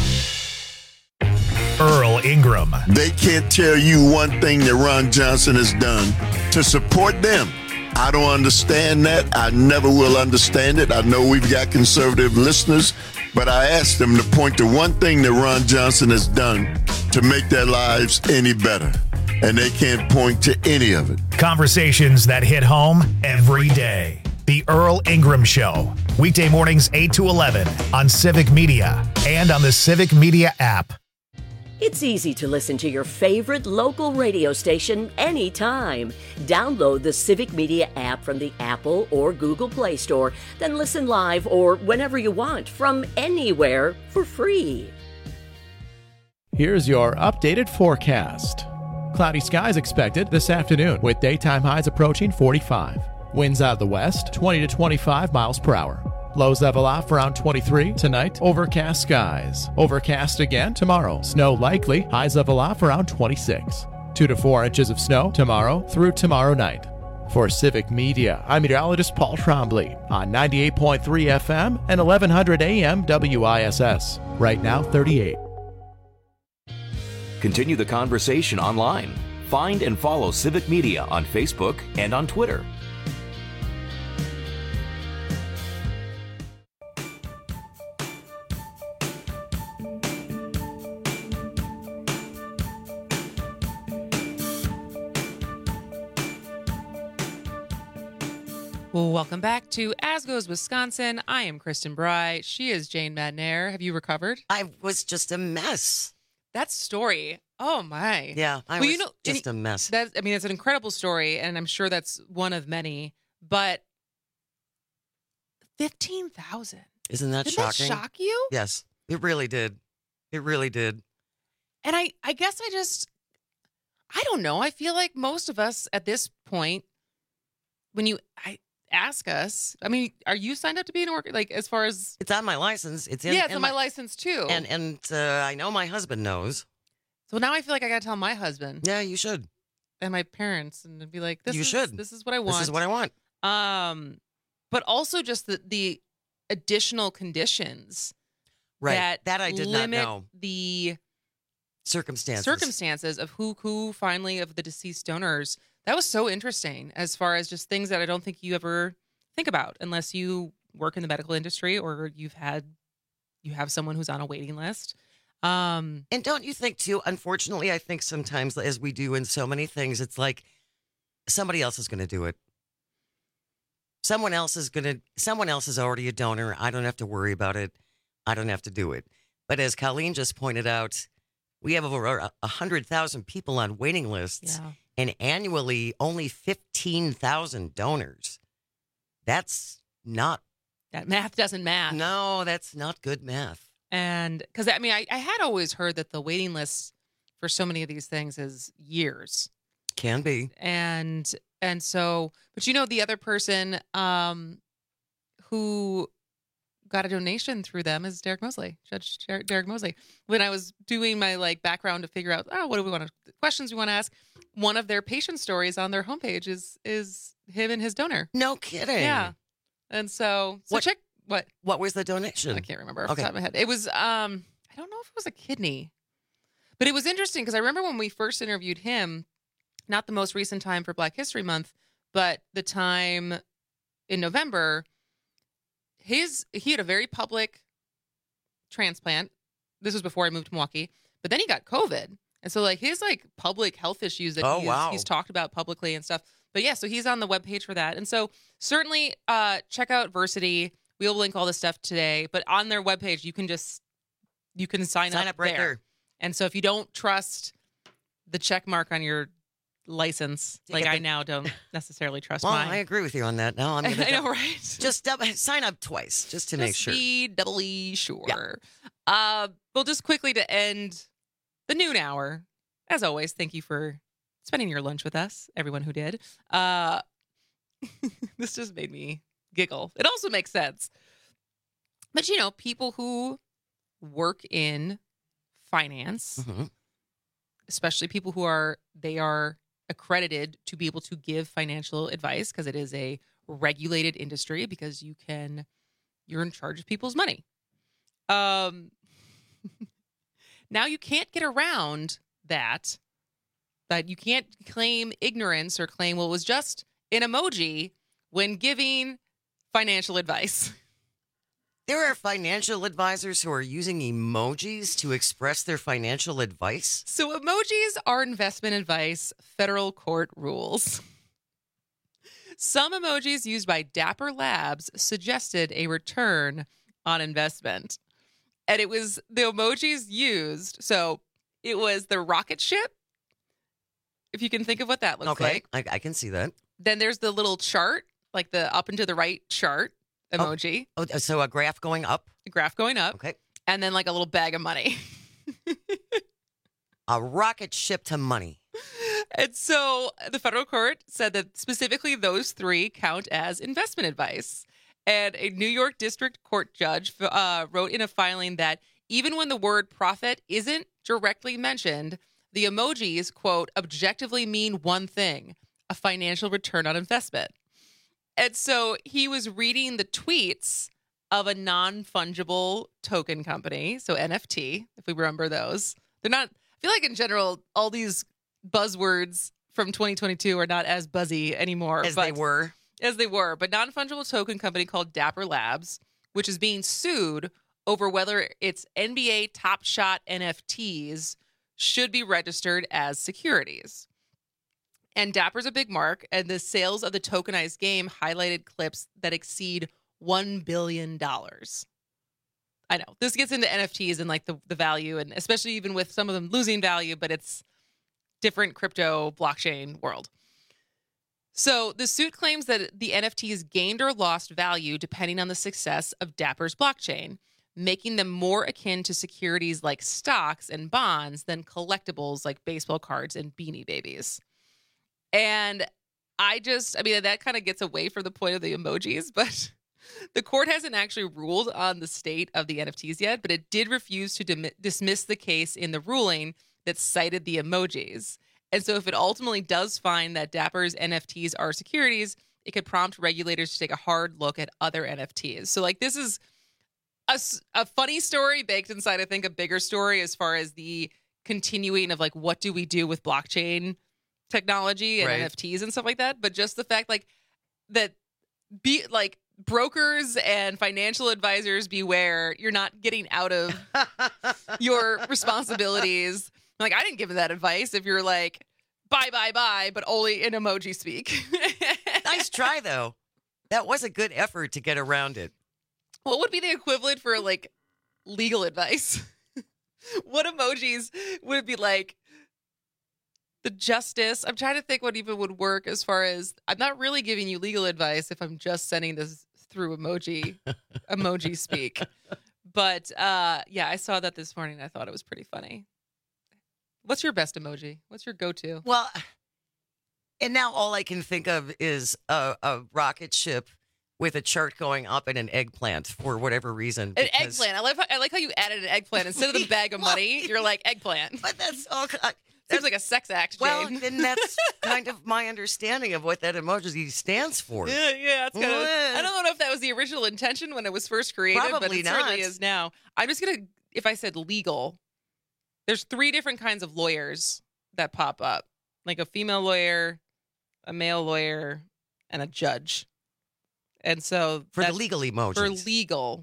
Speaker 1: Earl Ingram.
Speaker 7: They can't tell you one thing that Ron Johnson has done to support them. I don't understand that. I never will understand it. I know we've got conservative listeners, but I asked them to point to one thing that Ron Johnson has done to make their lives any better. And they can't point to any of it.
Speaker 1: Conversations that hit home every day. The Earl Ingram Show. Weekday mornings eight to eleven on Civic Media and on the Civic Media app.
Speaker 10: It's easy to listen to your favorite local radio station anytime. Download the Civic Media app from the Apple or Google Play Store, then listen live or whenever you want from anywhere for free.
Speaker 3: Here's your updated forecast. Cloudy skies expected this afternoon with daytime highs approaching forty-five. Winds out of the west, twenty to twenty-five miles per hour. Lows level off around twenty-three. Tonight, overcast skies. Overcast again tomorrow. Snow likely. Highs level off around twenty-six. Two to four inches of snow tomorrow through tomorrow night. For Civic Media, I'm meteorologist Paul Trombley on ninety-eight point three F M and eleven hundred A M W I S S. Right now, thirty-eight.
Speaker 5: Continue the conversation online. Find and follow Civic Media on Facebook and on Twitter.
Speaker 17: Well, welcome back to As Goes Wisconsin. I am Kristen Bry. She is Jane Madnair. Have you recovered?
Speaker 18: I was just a mess.
Speaker 17: That story. Oh, my.
Speaker 18: Yeah, I
Speaker 17: well,
Speaker 18: was
Speaker 17: you know,
Speaker 18: just a mess.
Speaker 17: That, I mean, it's an incredible story, and I'm sure that's one of many, but fifteen thousand.
Speaker 18: Isn't that
Speaker 17: Didn't
Speaker 18: shocking?
Speaker 17: that shock you?
Speaker 18: Yes, it really did. It really did.
Speaker 17: And I, I guess I just, I don't know. I feel like most of us at this point, when you I ask us, I mean, are you signed up to be an org? Like, as far as
Speaker 18: it's on my license, it's in.
Speaker 17: Yeah, it's
Speaker 18: in
Speaker 17: on my, my license too.
Speaker 18: And and uh, I know my husband knows.
Speaker 17: So now I feel like I got to tell my husband.
Speaker 18: Yeah, you should.
Speaker 17: And my parents, and be like, "This
Speaker 18: you
Speaker 17: is
Speaker 18: should.
Speaker 17: This is what I want.
Speaker 18: This is what I want."
Speaker 17: Um, but also just the the additional conditions,
Speaker 18: right?
Speaker 17: That,
Speaker 18: that I did
Speaker 17: limit
Speaker 18: not know.
Speaker 17: The
Speaker 18: circumstances
Speaker 17: circumstances of who who finally of the deceased donors. That was so interesting, as far as just things that I don't think you ever think about unless you work in the medical industry or you've had you have someone who's on a waiting list. Um,
Speaker 18: and don't you think too? Unfortunately, I think sometimes, as we do in so many things, it's like somebody else is going to do it. Someone else is going to. Someone else is already a donor. I don't have to worry about it. I don't have to do it. But as Colleen just pointed out, we have over a hundred thousand people on waiting lists,
Speaker 17: yeah.
Speaker 18: and annually only fifteen thousand donors. That's not.
Speaker 17: That math doesn't math.
Speaker 18: No, that's not good math.
Speaker 17: And because, I mean, I, I had always heard that the waiting list for so many of these things is years.
Speaker 18: Can be.
Speaker 17: And and so, but you know, the other person um, who got a donation through them is Derek Mosley, Judge Derek Mosley. When I was doing my like background to figure out, oh, what do we want to, questions we want to ask, one of their patient stories on their homepage is is him and his donor.
Speaker 18: No kidding.
Speaker 17: Yeah. And so, so
Speaker 18: what,
Speaker 17: check. What?
Speaker 18: What was the donation?
Speaker 17: I can't remember off
Speaker 18: okay.
Speaker 17: the top of my head. It was, um, I don't know if it was a kidney, but it was interesting because I remember when we first interviewed him, not the most recent time for Black History Month, but the time in November, his, he had a very public transplant. This was before I moved to Milwaukee, but then he got COVID. And so like his like public health issues that
Speaker 18: oh,
Speaker 17: he's,
Speaker 18: wow.
Speaker 17: he's talked about publicly and stuff. But yeah, so he's on the webpage for that. And so certainly uh, check out Versity. We'll link all this stuff today, but on their webpage, you can just, you can sign,
Speaker 18: sign up, up right there. there.
Speaker 17: And so if you don't trust the check mark on your license, like the, I now don't necessarily trust
Speaker 18: well,
Speaker 17: mine.
Speaker 18: I agree with you on that. No, I'm gonna
Speaker 17: I know, right?
Speaker 18: Just double, sign up twice, just to
Speaker 17: just
Speaker 18: make sure.
Speaker 17: Be doubly sure.
Speaker 18: Yeah.
Speaker 17: Uh, well, just quickly to end the noon hour, as always, thank you for spending your lunch with us, everyone who did. Uh, this just made me giggle. It also makes sense. But, you know, people who work in finance,
Speaker 18: mm-hmm.
Speaker 17: especially people who are, they are accredited to be able to give financial advice because it is a regulated industry because you can, you're in charge of people's money. Um, now you can't get around that, that you can't claim ignorance or claim, well, it was just an emoji when giving financial advice.
Speaker 18: There are financial advisors who are using emojis to express their financial advice.
Speaker 17: So emojis are investment advice, federal court rules. Some emojis used by Dapper Labs suggested a return on investment. And it was the emojis used. So it was the rocket ship, if you can think of what that looks
Speaker 18: okay,
Speaker 17: like.
Speaker 18: I, I can see that.
Speaker 17: Then there's the little chart, like the up and to the right chart emoji.
Speaker 18: Oh, oh, so a graph going up?
Speaker 17: A graph going up.
Speaker 18: Okay.
Speaker 17: And then like a little bag of money.
Speaker 18: A rocket ship to money.
Speaker 17: And so the federal court said that specifically those three count as investment advice. And a New York District Court judge uh, wrote in a filing that even when the word profit isn't directly mentioned, the emojis, quote, objectively mean one thing, a financial return on investment. And so he was reading the tweets of a non-fungible token company, so N F T, if we remember those. They're not, I feel like in general, all these buzzwords from twenty twenty-two are not as buzzy anymore.
Speaker 18: As they were.
Speaker 17: As they were. But non-fungible token company called Dapper Labs, which is being sued over whether its N B A Top Shot N F Ts should be registered as securities. And Dapper's a big mark, and the sales of the tokenized game highlighted clips that exceed one billion dollars. I know. This gets into N F Ts and like the, the value, and especially even with some of them losing value, but it's different crypto blockchain world. So the suit claims that the N F Ts gained or lost value depending on the success of Dapper's blockchain, making them more akin to securities like stocks and bonds than collectibles like baseball cards and Beanie Babies. And I just, I mean, that kind of gets away from the point of the emojis, but the court hasn't actually ruled on the state of the N F Ts yet, but it did refuse to dim- dismiss the case in the ruling that cited the emojis. And so if it ultimately does find that Dapper's N F Ts are securities, it could prompt regulators to take a hard look at other N F Ts. So like this is a, a funny story baked inside, I think, a bigger story as far as the continuing of like, what do we do with blockchain technology and
Speaker 18: right.
Speaker 17: N F Ts and stuff like that. But just the fact like that be like brokers and financial advisors beware, you're not getting out of your responsibilities. Like, I didn't give that advice if you're like, bye, bye, bye, but only in emoji speak.
Speaker 18: Nice try, though. That was a good effort to get around it.
Speaker 17: What would be the equivalent for, like, legal advice? What emojis would it be like? The justice. I'm trying to think what even would work as far as, I'm not really giving you legal advice if I'm just sending this through emoji, emoji speak. But, uh, yeah, I saw that this morning. I thought it was pretty funny. What's your best emoji? What's your go-to?
Speaker 18: Well, and now all I can think of is a, a rocket ship with a chart going up and an eggplant for whatever reason.
Speaker 17: An eggplant. I like, how, I like how you added an eggplant. Instead of the bag of money, you're like, eggplant.
Speaker 18: But that's all... Uh,
Speaker 17: Seems like a sex act, Jane.
Speaker 18: Well, then that's kind of my understanding of what that emoji stands for.
Speaker 17: Yeah, yeah. It's kind of, I don't know if that was the original intention when it was first created,
Speaker 18: Probably
Speaker 17: but it
Speaker 18: not.
Speaker 17: certainly is now. I'm just going to, if I said legal, there's three different kinds of lawyers that pop up. Like a female lawyer, a male lawyer, and a judge. And so
Speaker 18: For the legal emojis.
Speaker 17: For legal.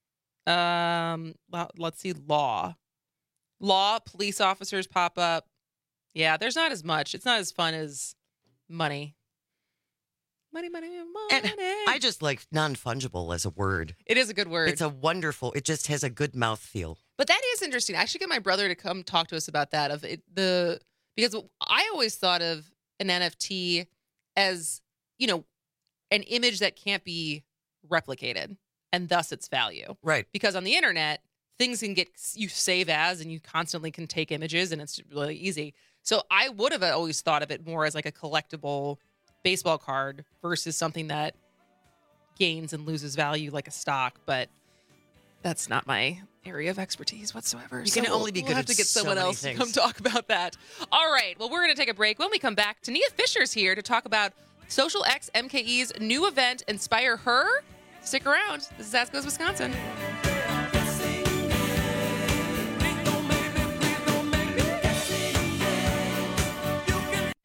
Speaker 17: Um, well, let's see, law. Law, police officers pop up. Yeah, there's not as much. It's not as fun as money. Money, money, money.
Speaker 18: And I just like non-fungible as a word.
Speaker 17: It is a good word.
Speaker 18: It's a wonderful, it just has a good mouthfeel.
Speaker 17: But that is interesting. I should get my brother to come talk to us about that. Of it, the because I always thought of an N F T as, you know, an image that can't be replicated and thus its value.
Speaker 18: Right.
Speaker 17: Because on the internet, things can get, you save as and you constantly can take images and it's really easy. So I would have always thought of it more as like a collectible baseball card versus something that gains and loses value like a stock. But that's not my area of expertise whatsoever.
Speaker 18: You can
Speaker 17: so
Speaker 18: only be
Speaker 17: we'll
Speaker 18: good
Speaker 17: have
Speaker 18: at
Speaker 17: to get
Speaker 18: so
Speaker 17: someone
Speaker 18: many
Speaker 17: else
Speaker 18: things.
Speaker 17: to come talk about that. All right. Well, we're going to take a break. When we come back, Tania Fisher's here to talk about Social X M K E's new event, Inspire Her. Stick around. This is As Goes Wisconsin.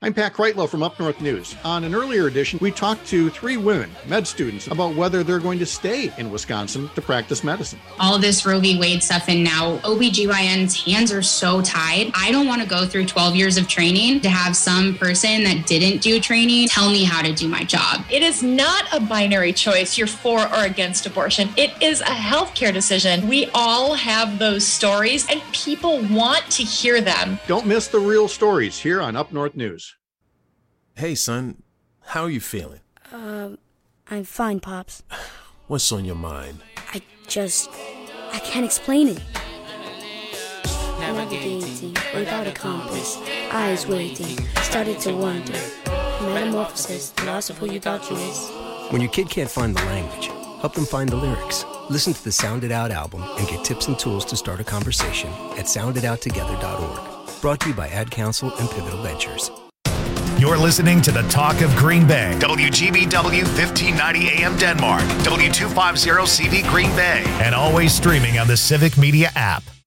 Speaker 6: I'm Pat Kreitlow from Up North News. On an earlier edition, we talked to three women, med students, about whether they're going to stay in Wisconsin to practice medicine.
Speaker 4: All this Roe v. Wade stuff, and now O B G Y N's hands are so tied. I don't want to go through twelve years of training to have some person that didn't do training tell me how to do my job.
Speaker 9: It is not a binary choice, you're for or against abortion. It is a healthcare decision. We all have those stories, and people want to hear them.
Speaker 6: Don't miss the real stories here on Up North News.
Speaker 11: Hey, son, how are you feeling?
Speaker 12: Um, I'm fine, Pops.
Speaker 11: What's on your mind?
Speaker 12: I just, I can't explain it. Navigating without a compass, eyes waiting, started to wonder. Metamorphosis, the loss of who you thought you was.
Speaker 13: When your kid can't find the language, help them find the lyrics. Listen to the Sound It Out album and get tips and tools to start a conversation at sound it out together dot org. Brought to you by Ad Council and Pivotal Ventures.
Speaker 1: You're listening to the Talk of Green Bay. W G B W fifteen ninety A M Denmark. W two fifty C V Green Bay. And always streaming on the Civic Media app.